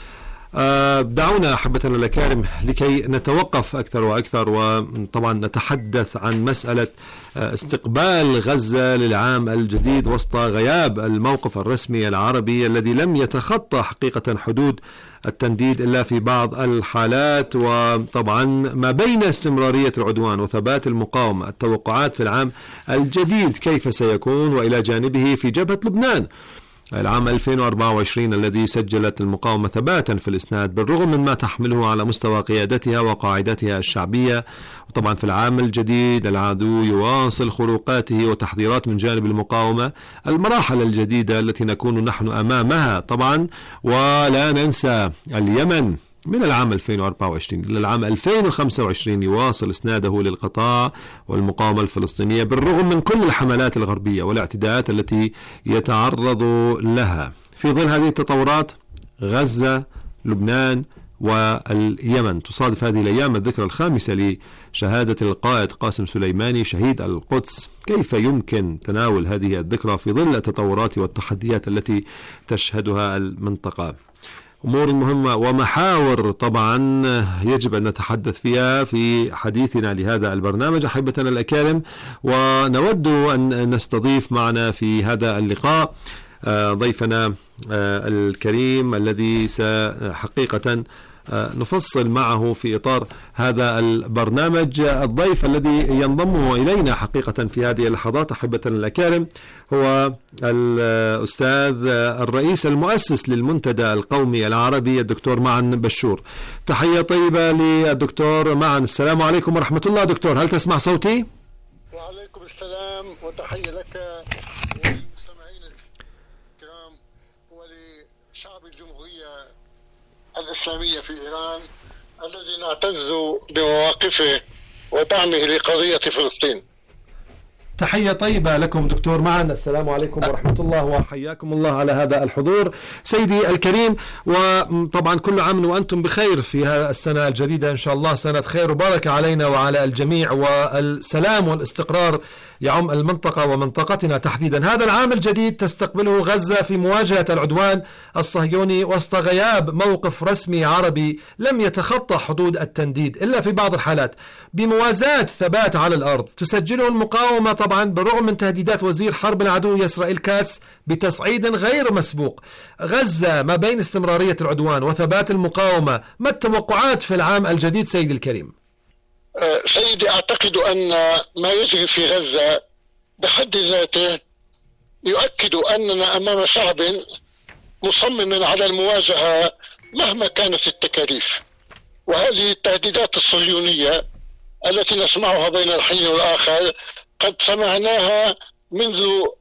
دعونا أحبتنا الأكارم لكي نتوقف أكثر وأكثر، وطبعا نتحدث عن مسألة استقبال غزة للعام الجديد وسط غياب الموقف الرسمي العربي الذي لم يتخطى حقيقة حدود التنديد إلا في بعض الحالات. وطبعا ما بين استمرارية العدوان وثبات المقاومة، التوقعات في العام الجديد كيف سيكون، وإلى جانبه في جبهة لبنان العام 2024 الذي سجلت المقاومة ثباتا في الإسناد بالرغم من ما تحمله على مستوى قيادتها وقاعدتها الشعبية. وطبعا في العام الجديد العدو يواصل خروقاته وتحذيرات من جانب المقاومة، المراحل الجديدة التي نكون نحن أمامها طبعا. ولا ننسى اليمن من العام 2024 إلى العام 2025 يواصل إسناده للقطاع والمقاومة الفلسطينية بالرغم من كل الحملات الغربية والاعتداءات التي يتعرض لها. في ظل هذه التطورات غزة، لبنان واليمن، تصادف هذه الأيام الذكرى 5 لشهادة القائد قاسم سليماني شهيد القدس. كيف يمكن تناول هذه الذكرى في ظل التطورات والتحديات التي تشهدها المنطقة؟ أمور مهمة ومحاور طبعا يجب أن نتحدث فيها في حديثنا لهذا البرنامج أحبتنا الأكارم، ونود أن نستضيف معنا في هذا اللقاء ضيفنا الكريم الذي حقيقة نفصل معه في إطار هذا البرنامج. الضيف الذي ينضم إلينا حقيقة في هذه اللحظات أحبتنا الأكارم هو الأستاذ الرئيس المؤسس للمنتدى القومي العربي الدكتور معن بشور. تحية طيبة للدكتور معن. السلام عليكم ورحمة الله. دكتور، هل تسمع صوتي؟ وعليكم السلام، وتحية لك وللمستمعين الكرام ولشعب الجمهورية الإسلامية في إيران الذي نعتز بمواقفه ودعمه لقضية فلسطين. تحية طيبة لكم دكتور معن. السلام عليكم ورحمة الله وحياكم الله على هذا الحضور سيدي الكريم. وطبعا كل عام وأنتم بخير في هذه السنة الجديدة، إن شاء الله سنة خير وبركة علينا وعلى الجميع، والسلام والاستقرار يعم المنطقة ومنطقتنا تحديدا. هذا العام الجديد تستقبله غزة في مواجهة العدوان الصهيوني وسط غياب موقف رسمي عربي لم يتخطى حدود التنديد إلا في بعض الحالات، بموازاة ثبات على الأرض تسجله المقاومة طبعا بالرغم من تهديدات وزير حرب العدو إسرائيل كاتس بتصعيد غير مسبوق. غزة ما بين استمرارية العدوان وثبات المقاومة، ما التوقعات في العام الجديد سيدي الكريم؟ سيدي، أعتقد أن ما يجري في غزة بحد ذاته يؤكد أننا أمام شعب مصمم على المواجهة مهما كانت التكاليف. وهذه التهديدات الصهيونية التي نسمعها بين الحين والآخر قد سمعناها منذ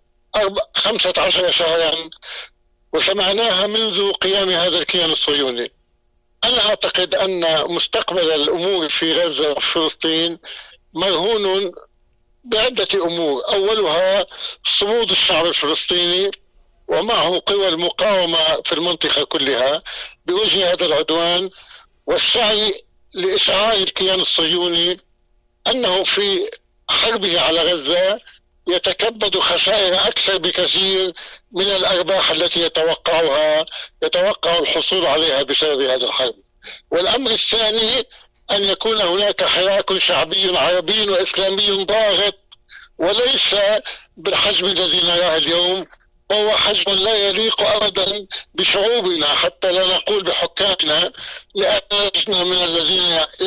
15 شهرا، وسمعناها منذ قيام هذا الكيان الصهيوني. أنا أعتقد أن مستقبل الأمور في غزة وفلسطين مرهون بعدة أمور، أولها صمود الشعب الفلسطيني ومعه قوى المقاومة في المنطقة كلها بوجه هذا العدوان، والسعي لإشعار الكيان الصهيوني أنه في حربه على غزة يتكبد خسائر أكثر بكثير من الأرباح التي يتوقع الحصول عليها بسبب هذا الحرب. والأمر الثاني أن يكون هناك حراك شعبي عربي وإسلامي ضاغط، وليس بالحجم الذي نراه اليوم، وهو حجم لا يليق أبدا بشعوبنا حتى لا نقول بحكامنا، لأننا من الذين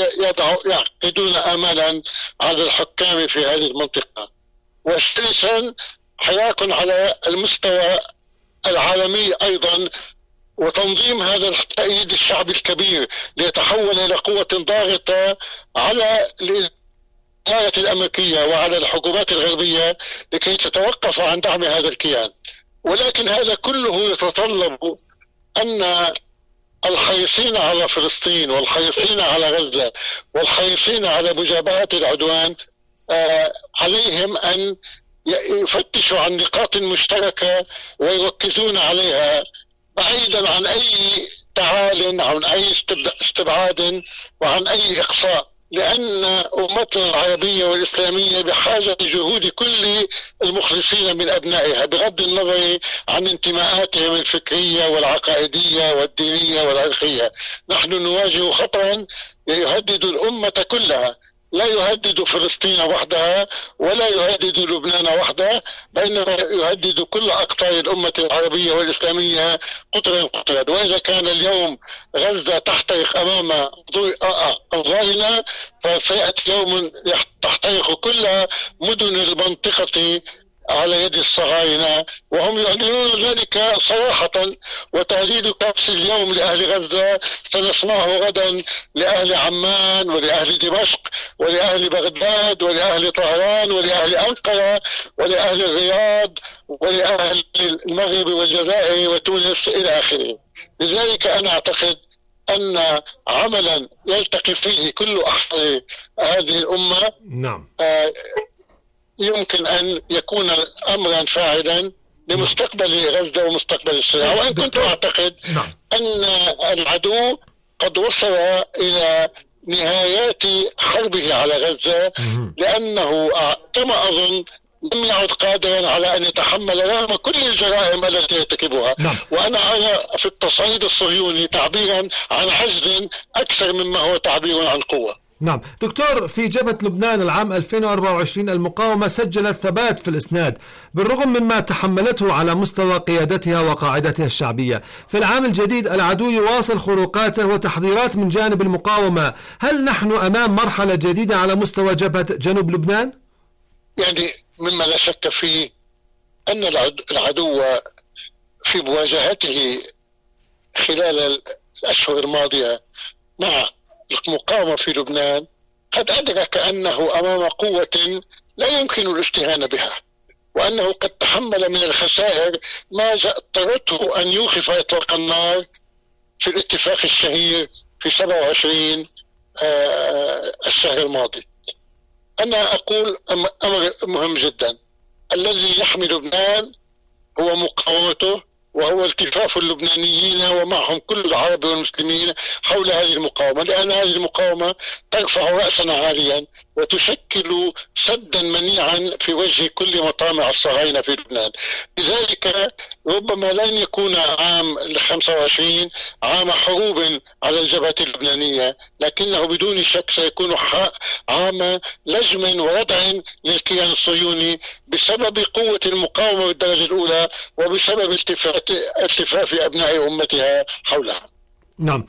يعقدون آمالا على الحكام في هذه المنطقة. وثالثا حراك على المستوى العالمي أيضا، وتنظيم هذا التأييد الشعبي الكبير ليتحول إلى قوة ضاغطة على الإدارة الأمريكية وعلى الحكومات الغربية لكي تتوقف عن دعم هذا الكيان. ولكن هذا كله يتطلب أن الحريصين على فلسطين والحريصين على غزة والحريصين على مجابهة العدوان عليهم أن يفتشوا عن نقاط مشتركة ويركزون عليها بعيدا عن أي تعال، عن أي استبعاد وعن أي إقصاء. لأن أمتنا العربية والإسلامية بحاجة لجهود كل المخلصين من أبنائها بغض النظر عن انتماءاتهم الفكرية والعقائدية والدينية والعرقية. نحن نواجه خطرا يهدد الأمة كلها، لا يهدد فلسطين وحدها ولا يهدد لبنان وحدها، بينما يهدد كل أقطار الأمة العربية والإسلامية قطرا. وإذا كان اليوم غزة تحترق أمام أنظارنا، فسيأتي يوم تحترق كل مدن المنطقة على يد الصهاينة، وهم يعلنون ذلك صراحة. وتهديد كأس اليوم لأهل غزة سنسمعه غدا لأهل عمان ولأهل دمشق ولأهل بغداد ولأهل طهران ولأهل أنقرة ولأهل الرياض ولأهل المغرب والجزائر وتونس إلى آخره. لذلك أنا أعتقد أن عملا يلتقي فيه كل أحرار هذه الأمة يمكن أن يكون أمرا فاعلا لمستقبل غزة ومستقبل الصراع. وإن كنت أعتقد أن العدو قد وصل إلى نهايات حربه على غزة، لأنه كما أظن لم يعد قادرا على أن يتحمل رغم كل الجرائم التي يرتكبها. وأنا أرى في التصعيد الصهيوني تعبيرا عن عجز أكثر مما هو تعبير عن قوة. نعم دكتور، في جبهة لبنان العام 2024 المقاومة سجلت ثبات في الإسناد بالرغم مما تحملته على مستوى قيادتها وقاعدتها الشعبية. في العام الجديد العدو يواصل خروقاته وتحضيرات من جانب المقاومة. هل نحن أمام مرحلة جديدة على مستوى جبهة جنوب لبنان؟ يعني مما لا شك فيه أن العدو في مواجهته خلال الأشهر الماضية مع المقاومة في لبنان قد أدرك أنه أمام قوة لا يمكن الاستهانة بها، وأنه قد تحمل من الخسائر ما اضطرته أن يوقف إطلاق النار في الاتفاق الشهير في 27 الشهر الماضي. أنا أقول أمر مهم جدا، الذي يحمي لبنان هو مقاومته وهو التفاف اللبنانيين ومعهم كل العرب والمسلمين حول هذه المقاومة، لأن هذه المقاومة ترفع رأسنا عاليا وتشكل سدا منيعا في وجه كل مطامع الصهاينة في لبنان. لذلك ربما لن يكون عام 25 عام حروب على الجبهة اللبنانية، لكنه بدون شك سيكون عام لجم وردع للكيان الصهيوني بسبب قوة المقاومة بالدرجة الأولى وبسبب التفاف أبناء أمتها حولها. نعم،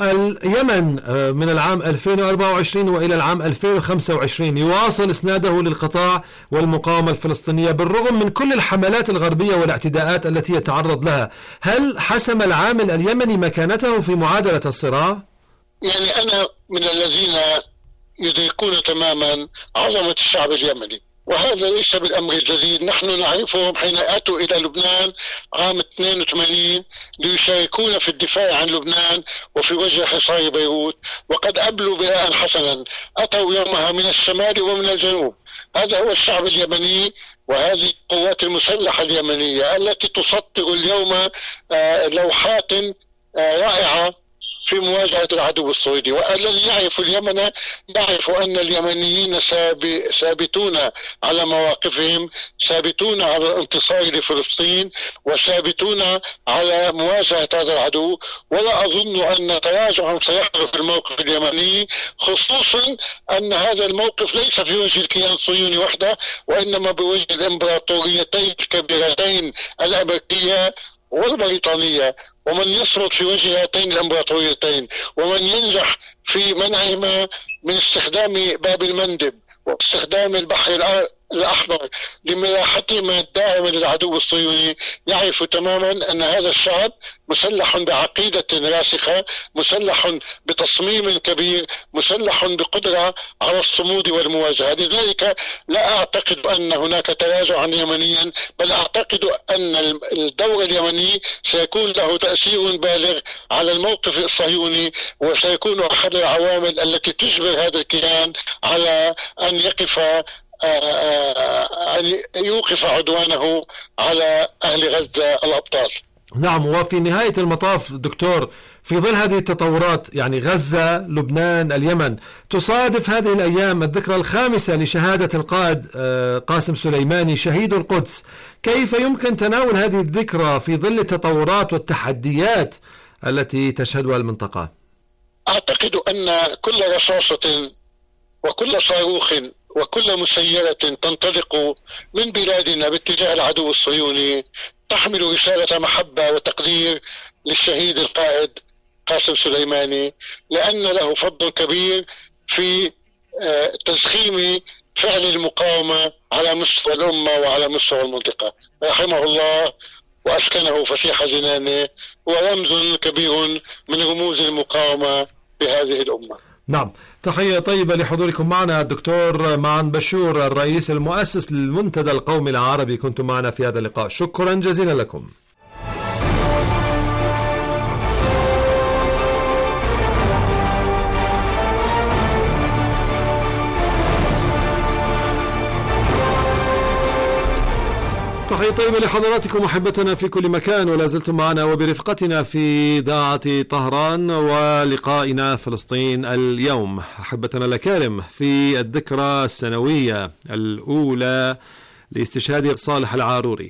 اليمن من العام 2024 وإلى العام 2025 يواصل إسناده للقطاع والمقاومة الفلسطينية بالرغم من كل الحملات الغربية والاعتداءات التي يتعرض لها. هل حسم العامل اليمني مكانته في معادلة الصراع؟ يعني أنا من الذين يدركون تماما عظمة الشعب اليمني، وهذا ليس بالأمر الجديد. نحن نعرفهم حين أتوا إلى لبنان عام 82 ليشاركون في الدفاع عن لبنان وفي وجه حصار بيروت، وقد أبلوا بلاء حسنا. أتوا يومها من الشمال ومن الجنوب. هذا هو الشعب اليمني، وهذه القوات المسلحة اليمنية التي تسطر اليوم لوحات رائعة في مواجهة العدو الصهيوني. والذي يعرف اليمن يعرف أن اليمنيين ثابتون على مواقفهم، ثابتون على الانتصار لفلسطين، وثابتون على مواجهة هذا العدو. ولا أظن أن تراجعا سيحدث في الموقف اليمني، خصوصا أن هذا الموقف ليس في وجه الكيان الصهيوني وحده، وإنما بوجه الإمبراطوريتين الكبيرتين الأمريكية والبريطانية. ومن يصمد في وجه هاتين الامبراطوريتين ومن ينجح في منعهما من استخدام باب المندب واستخدام البحر الأحمر لملاحتهما الداعمة للعدو الصهيوني يعرف تماما أن هذا الشعب مسلح بعقيدة راسخة، مسلح بتصميم كبير، مسلح بقدرة على الصمود والمواجهة. لذلك لا أعتقد أن هناك تراجعا يمنيا، بل أعتقد أن الدور اليمني سيكون له تأثير بالغ على الموقف الصهيوني، وسيكون أحد العوامل التي تجبر هذا الكيان على أن يوقف عدوانه على أهل غزة الأبطال. نعم، وفي نهاية المطاف دكتور، في ظل هذه التطورات يعني غزة، لبنان، اليمن، تصادف هذه الأيام الذكرى الخامسة لشهادة القائد قاسم سليماني شهيد القدس. كيف يمكن تناول هذه الذكرى في ظل التطورات والتحديات التي تشهدها المنطقة؟ أعتقد أن كل رصاصة وكل صاروخ وكل مسيرة تنطلق من بلادنا باتجاه العدو الصهيوني تحمل رسالة محبة وتقدير للشهيد القائد قاسم سليماني، لأن له فضل كبير في تزخيم فعل المقاومة على مستوى الأمة وعلى مستوى المنطقة. رحمه الله وأسكنه فسيح جنانه، ورمز كبير من رموز المقاومة بهذه الأمة. نعم، تحية طيبة لحضوركم معنا الدكتور معن بشور، الرئيس المؤسس للمنتدى القومي العربي، كنتم معنا في هذا اللقاء، شكرا جزيلا لكم. تحية طيبة لحضراتكم محبتنا في كل مكان، ولا زلتم معنا وبرفقتنا في إذاعة طهران ولقائنا فلسطين اليوم. أحبتنا الأكارم، في الذكرى السنوية الأولى لاستشهاد صالح العاروري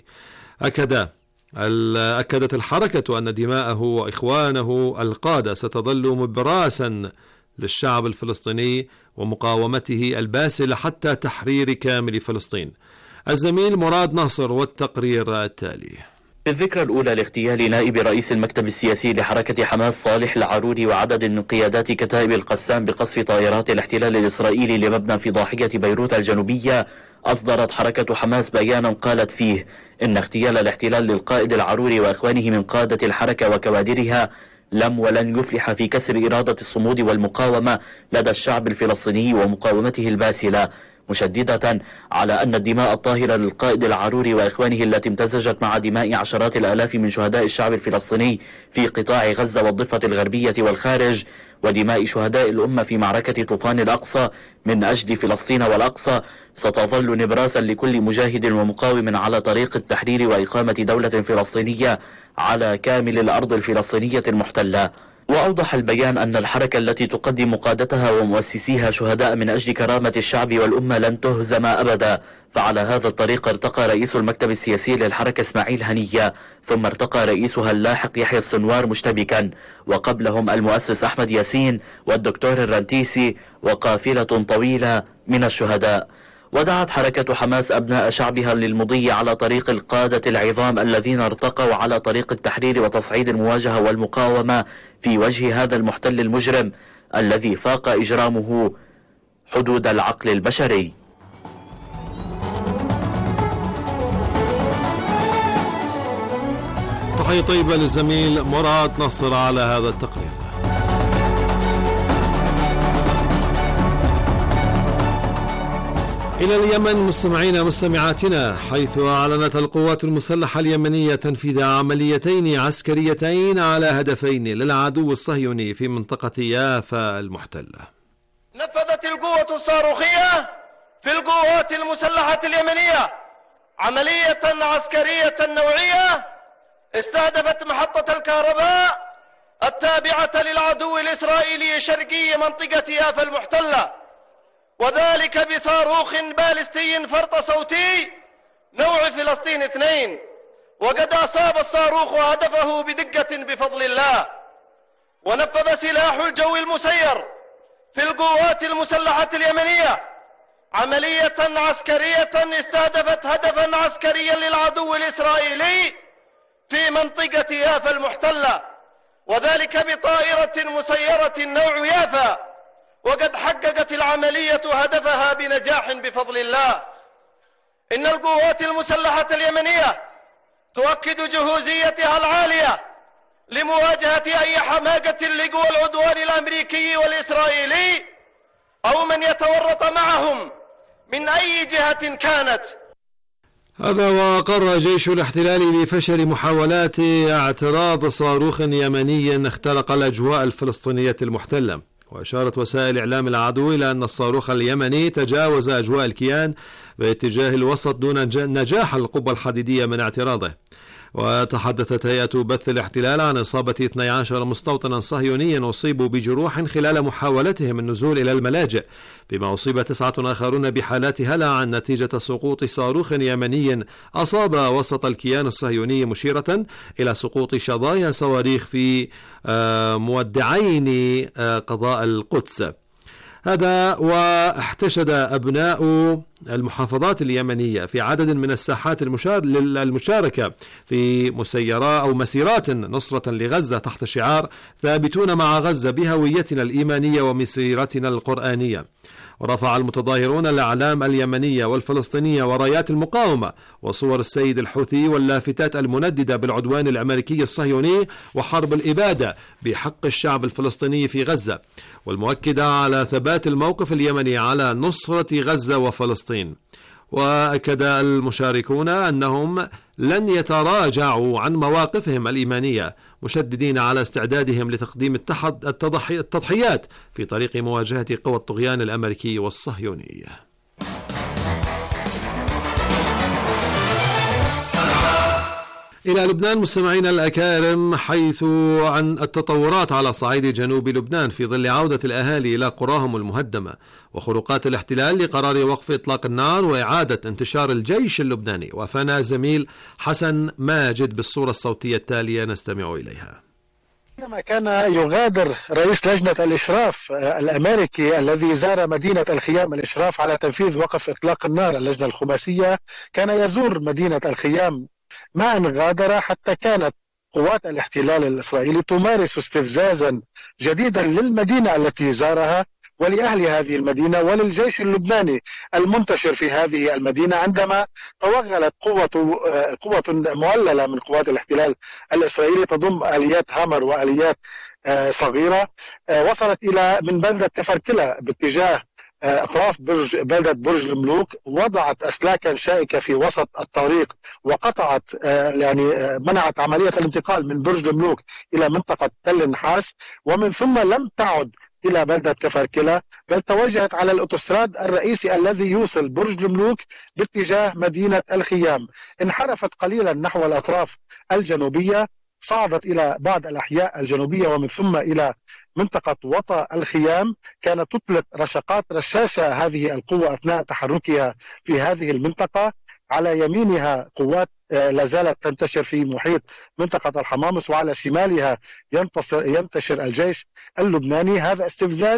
أكدت الحركة أن دماءه وإخوانه القادة ستظل مبراسا للشعب الفلسطيني ومقاومته الباسلة حتى تحرير كامل فلسطين. الزميل مراد ناصر والتقرير التالي. في الذكرى الأولى لاغتيال نائب رئيس المكتب السياسي لحركة حماس صالح العاروري وعدد من قيادات كتائب القسام بقصف طائرات الاحتلال الإسرائيلي لمبنى في ضاحية بيروت الجنوبية، أصدرت حركة حماس بيانا قالت فيه إن اغتيال الاحتلال للقائد العاروري وإخوانه من قادة الحركة وكوادرها لم ولن يفلح في كسر إرادة الصمود والمقاومة لدى الشعب الفلسطيني ومقاومته الباسلة، مشددة على أن الدماء الطاهرة للقائد العاروري وإخوانه التي امتزجت مع دماء عشرات الآلاف من شهداء الشعب الفلسطيني في قطاع غزة والضفة الغربية والخارج، ودماء شهداء الأمة في معركة طوفان الأقصى من أجل فلسطين والأقصى، ستظل نبراسا لكل مجاهد ومقاوم على طريق التحرير وإقامة دولة فلسطينية على كامل الأرض الفلسطينية المحتلة. وأوضح البيان أن الحركة التي تقدم قادتها ومؤسسيها شهداء من أجل كرامة الشعب والأمة لن تهزم أبدا، فعلى هذا الطريق ارتقى رئيس المكتب السياسي للحركة إسماعيل هنية، ثم ارتقى رئيسها اللاحق يحيى السنوار مشتبكا، وقبلهم المؤسس أحمد ياسين والدكتور الرنتيسي وقافلة طويلة من الشهداء. ودعت حركة حماس أبناء شعبها للمضي على طريق القادة العظام الذين ارتقوا على طريق التحرير وتصعيد المواجهة والمقاومة في وجه هذا المحتل المجرم الذي فاق إجرامه حدود العقل البشري. تحية طيبة للزميل مراد نصر على هذا التقرير. إلى اليمن مستمعينا مستمعاتنا، حيث أعلنت القوات المسلحة اليمنية تنفيذ عمليتين عسكريتين على هدفين للعدو الصهيوني في منطقة يافا المحتلة. نفذت القوة الصاروخية في القوات المسلحة اليمنية عملية عسكرية نوعية استهدفت محطة الكهرباء التابعة للعدو الإسرائيلي شرقي منطقة يافا المحتلة، وذلك بصاروخ باليستي فرط صوتي نوع فلسطين 2، وقد أصاب الصاروخ هدفه بدقة بفضل الله. ونفذ سلاح الجو المسير في القوات المسلحة اليمنية عملية عسكرية استهدفت هدفا عسكريا للعدو الإسرائيلي في منطقة يافا المحتلة، وذلك بطائرة مسيرة نوع يافا، وقد حققت العملية هدفها بنجاح بفضل الله. إن القوات المسلحة اليمنية تؤكد جهوزيتها العالية لمواجهة أي حماقة لقوى العدوان الأمريكي والإسرائيلي أو من يتورط معهم من أي جهة كانت. هذا وأقر جيش الاحتلال بفشل محاولات اعتراض صاروخ يمني اخترق الأجواء الفلسطينية المحتلة. وأشارت وسائل إعلام العدو إلى أن الصاروخ اليمني تجاوز أجواء الكيان باتجاه الوسط دون نجاح القبة الحديدية من اعتراضه. وتحدثت هيئة بث الاحتلال عن إصابة 12 مستوطنا صهيونيا أصيبوا بجروح خلال محاولتهم النزول إلى الملاجئ، فيما أصيب 9 آخرون بحالات هلع نتيجة سقوط صاروخ يمني أصاب وسط الكيان الصهيوني، مشيرة إلى سقوط شظايا صواريخ في مودعين قضاء القدس. هذا واحتشد أبناء المحافظات اليمنية في عدد من الساحات المشاركة في مسيرات نصرة لغزة تحت شعار ثابتون مع غزة بهويتنا الإيمانية ومسيرتنا القرآنية. ورفع المتظاهرون الأعلام اليمنية والفلسطينية ورايات المقاومة وصور السيد الحوثي واللافتات المنددة بالعدوان الأمريكي الصهيوني وحرب الإبادة بحق الشعب الفلسطيني في غزة، والمؤكدة على ثبات الموقف اليمني على نصرة غزة وفلسطين. وأكد المشاركون أنهم لن يتراجعوا عن مواقفهم الإيمانية، مشددين على استعدادهم لتقديم التضحيات في طريق مواجهة قوى الطغيان الأمريكي والصهيوني. إلى لبنان مستمعين الأكارم، حيث عن التطورات على صعيد جنوب لبنان في ظل عودة الأهالي إلى قراهم المهدمة وخروقات الاحتلال لقرار وقف إطلاق النار وإعادة انتشار الجيش اللبناني. وفانا زميل حسن ماجد بالصورة الصوتية التالية نستمع إليها. عندما كان يغادر رئيس لجنة الإشراف الأمريكي الذي زار مدينة الخيام الإشراف على تنفيذ وقف إطلاق النار، اللجنة الخماسية، كان يزور مدينة الخيام ما أن غادر، حتى كانت قوات الاحتلال الإسرائيلي تمارس استفزازا جديدا للمدينة التي زارها ولأهل هذه المدينة وللجيش اللبناني المنتشر في هذه المدينة، عندما توغلت قوة مؤللة من قوات الاحتلال الإسرائيلي تضم آليات هامر وآليات صغيرة، وصلت إلى من بلدة تفركلة باتجاه أطراف بلدة برج الملوك، وضعت أسلاكا شائكة في وسط الطريق وقطعت منعت عملية الانتقال من برج الملوك إلى منطقة تل النحاس، ومن ثم لم تعد إلى بلدة تفركلة، بل توجهت على الأوتوستراد الرئيسي الذي يوصل برج الملوك باتجاه مدينة الخيام. انحرفت قليلا نحو الأطراف الجنوبية، صعدت إلى بعض الأحياء الجنوبية ومن ثم إلى منطقة وطأ الخيام. كانت تطلق رشقات رشاشة هذه القوة أثناء تحركها في هذه المنطقة. على يمينها قوات لا زالت تنتشر في محيط منطقة الحمامس، وعلى شمالها ينتشر الجيش اللبناني. هذا استفزاز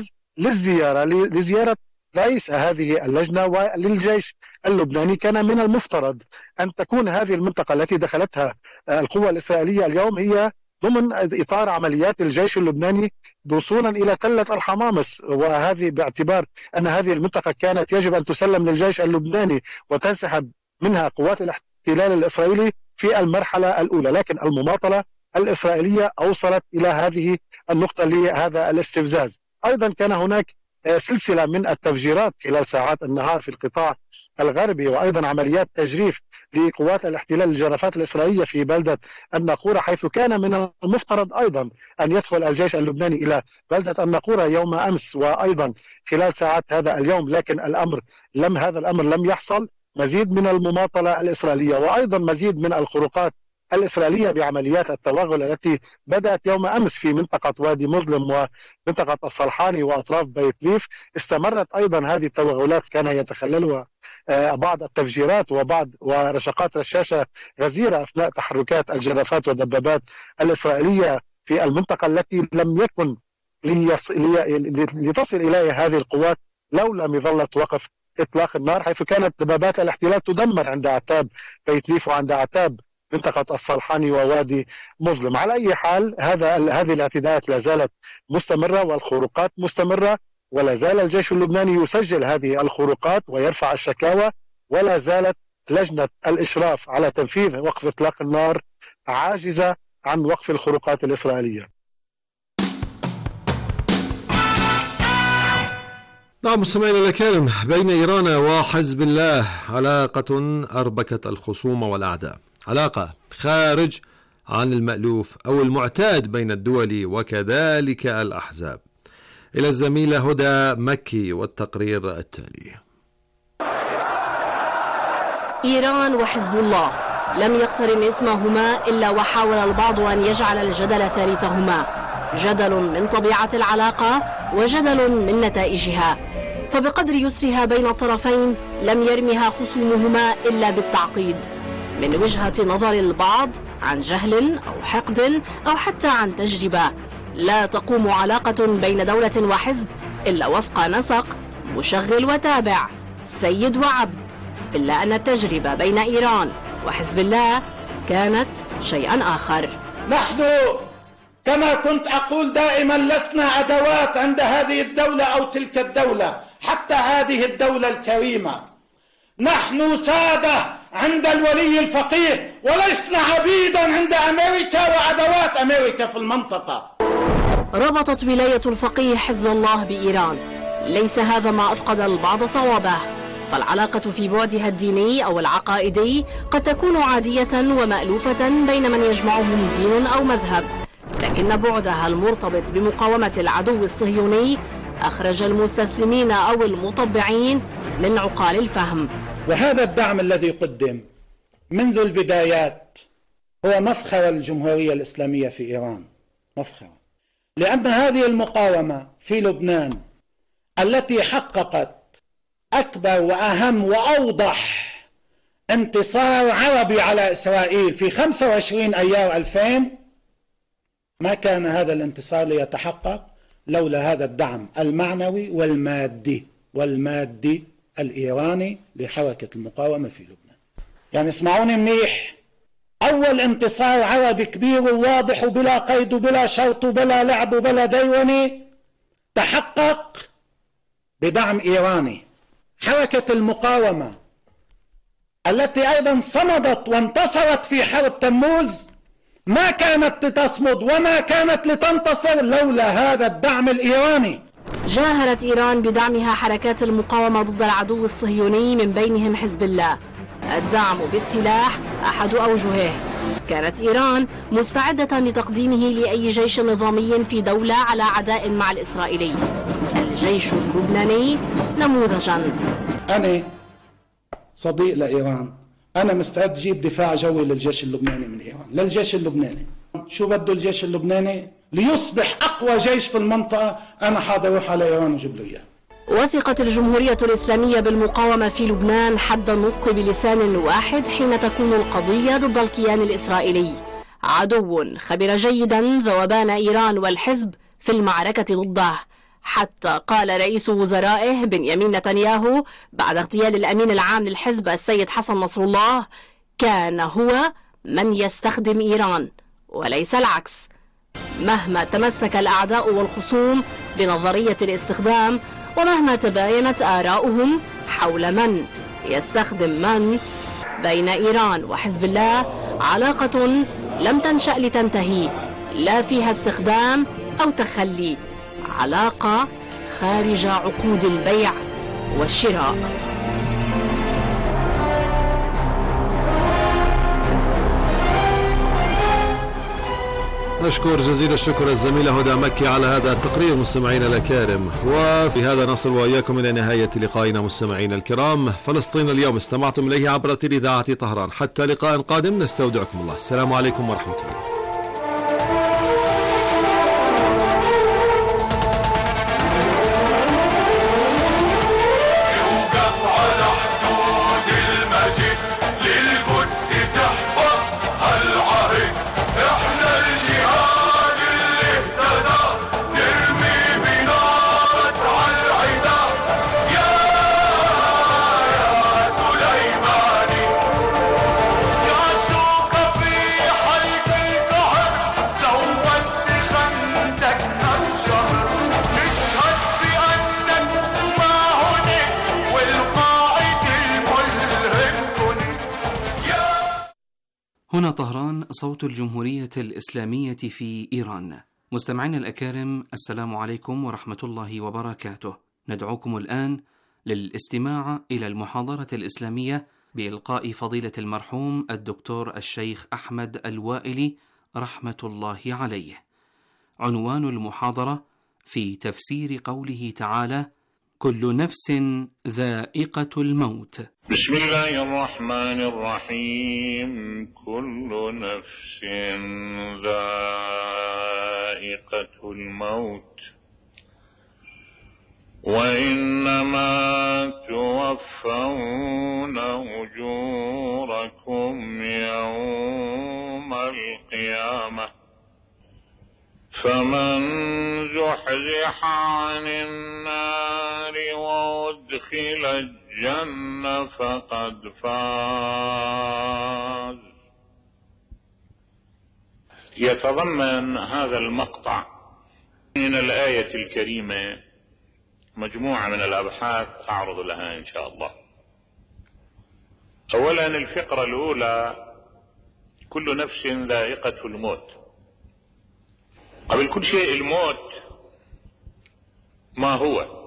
لزيارة رئيس هذه اللجنة وللجيش اللبناني. كان من المفترض أن تكون هذه المنطقة التي دخلتها القوة الإسرائيلية اليوم هي ضمن إطار عمليات الجيش اللبناني وصولا إلى تلة الحمامس، وهذه باعتبار أن هذه المنطقة كانت يجب أن تسلم للجيش اللبناني وتنسحب منها قوات الاحتلال الإسرائيلي في المرحلة الأولى. لكن المماطلة الإسرائيلية أوصلت إلى هذه النقطة لهذا الاستفزاز. أيضا كان هناك سلسلة من التفجيرات خلال ساعات النهار في القطاع الغربي، وأيضا عمليات تجريف لقوات الاحتلال الجرافات الإسرائيلية في بلدة الناقورة، حيث كان من المفترض أيضا أن يدخل الجيش اللبناني إلى بلدة الناقورة يوم أمس وأيضا خلال ساعات هذا اليوم، لكن هذا الأمر لم يحصل. مزيد من المماطلة الإسرائيلية وأيضا مزيد من الخروقات الإسرائيلية بعمليات التوغل التي بدأت يوم أمس في منطقة وادي مظلم ومنطقة الصلحاني وأطراف بيت ليف. استمرت أيضا هذه التوغلات، كان يتخللها بعض التفجيرات ورشقات رشاشة غزيرة أثناء تحركات الجرافات والدبابات الإسرائيلية في المنطقة التي لم يكن لتصل إليها هذه القوات لولا مظلة وقف إطلاق النار، حيث كانت دبابات الاحتلال تدمر عند أعتاب بيت ليف وعند أعتاب منطقة الصلحاني ووادي مظلم. على أي حال هذه الاعتداءات لا زالت مستمرة والخروقات مستمرة، ولا زال الجيش اللبناني يسجل هذه الخروقات ويرفع الشكاوى، ولا زالت لجنة الإشراف على تنفيذ وقف إطلاق النار عاجزة عن وقف الخروقات الإسرائيلية. نعم مستمعينا الكرام، بين إيران وحزب الله علاقة أربكت الخصوم والأعداء، علاقة خارج عن المألوف أو المعتاد بين الدول وكذلك الأحزاب. إلى الزميلة هدى مكي والتقرير التالي. إيران وحزب الله لم يقترن اسمهما إلا وحاول البعض أن يجعل الجدل ثالثهما، جدل من طبيعة العلاقة وجدل من نتائجها، فبقدر يسرها بين الطرفين لم يرمها خصومهما إلا بالتعقيد من وجهة نظر البعض عن جهل أو حقد أو حتى عن تجربة. لا تقوم علاقة بين دولة وحزب إلا وفق نسق مشغل وتابع، سيد وعبد، إلا أن التجربة بين إيران وحزب الله كانت شيئا آخر. نحن كما كنت أقول دائما لسنا أدوات عند هذه الدولة أو تلك الدولة، حتى هذه الدولة الكريمة نحن سادة عند الولي الفقيه ولسنا عبيدا عند أمريكا وأدوات أمريكا في المنطقة. ربطت ولاية الفقيه حزب الله بإيران، ليس هذا ما أفقد البعض صوابه، فالعلاقة في بعدها الديني أو العقائدي قد تكون عادية ومألوفة بين من يجمعهم دين أو مذهب، لكن بعدها المرتبط بمقاومة العدو الصهيوني أخرج المستسلمين أو المطبعين من عقال الفهم. وهذا الدعم الذي قدم منذ البدايات هو مفخر الجمهورية الإسلامية في إيران، مفخر، لأن هذه المقاومة في لبنان التي حققت أكبر وأهم وأوضح انتصار عربي على إسرائيل في 25 أيار 2000، ما كان هذا الانتصار ليتحقق لولا هذا الدعم المعنوي والمادي الإيراني لحركة المقاومة في لبنان. يعني اسمعوني منيح، أول انتصار عربي كبير وواضح وبلا قيد وبلا شرط وبلا لعب وبلا ديوني تحقق بدعم إيراني. حركة المقاومة التي أيضا صمدت وانتصرت في حرب تموز ما كانت لتصمد وما كانت لتنتصر لولا هذا الدعم الإيراني. جاهرت إيران بدعمها حركات المقاومة ضد العدو الصهيوني من بينهم حزب الله. الدعم بالسلاح أحد أوجهه. كانت إيران مستعدة لتقديمه لأي جيش نظامي في دولة على عداء مع الإسرائيلي. الجيش اللبناني نموذجا. أنا صديق لإيران، أنا مستعد جيب دفاع جوي للجيش اللبناني من إيران، للجيش اللبناني. شو بده الجيش اللبناني؟ ليصبح أقوى جيش في المنطقة، أنا حاضر أروح على إيران وجيب له إياه. وثقت الجمهورية الإسلامية بالمقاومة في لبنان حد النطق بلسان واحد حين تكون القضية ضد الكيان الإسرائيلي، عدو خبر جيدا ذوبان إيران والحزب في المعركة ضده، حتى قال رئيس وزرائه بنيامين نتنياهو بعد اغتيال الأمين العام للحزب السيد حسن نصر الله: كان هو من يستخدم إيران وليس العكس. مهما تمسك الأعداء والخصوم بنظرية الاستخدام، ومهما تباينت آراؤهم حول من يستخدم من، بين إيران وحزب الله علاقة لم تنشأ لتنتهي، لا فيها استخدام أو تخلي، علاقة خارج عقود البيع والشراء. نشكر جزيل الشكر الزميلة هدى مكي على هذا التقرير مستمعينا الأكارم. وفي هذا نصل وإياكم إلى نهاية لقائنا مستمعينا الكرام. فلسطين اليوم استمعتم إليه عبر أثير إذاعة طهران. حتى لقاء قادم نستودعكم الله. السلام عليكم ورحمة الله. هنا طهران، صوت الجمهورية الإسلامية في إيران. مستمعينا الأكارم، السلام عليكم ورحمة الله وبركاته. ندعوكم الآن للاستماع إلى المحاضرة الإسلامية بإلقاء فضيلة المرحوم الدكتور الشيخ أحمد الوائلي رحمة الله عليه. عنوان المحاضرة: في تفسير قوله تعالى: كل نفس ذائقة الموت. بسم الله الرحمن الرحيم. كل نفس ذائقة الموت وإنما توفون أجوركم يوم القيامة فمن زحزح عن النار وأدخل الجنة فقد فاز. يتضمن هذا المقطع من الآية الكريمة مجموعة من الأبحاث أعرض لها إن شاء الله. أولا الفقرة الأولى كل نفس ذائقة الموت. قبل كل شيء الموت ما هو؟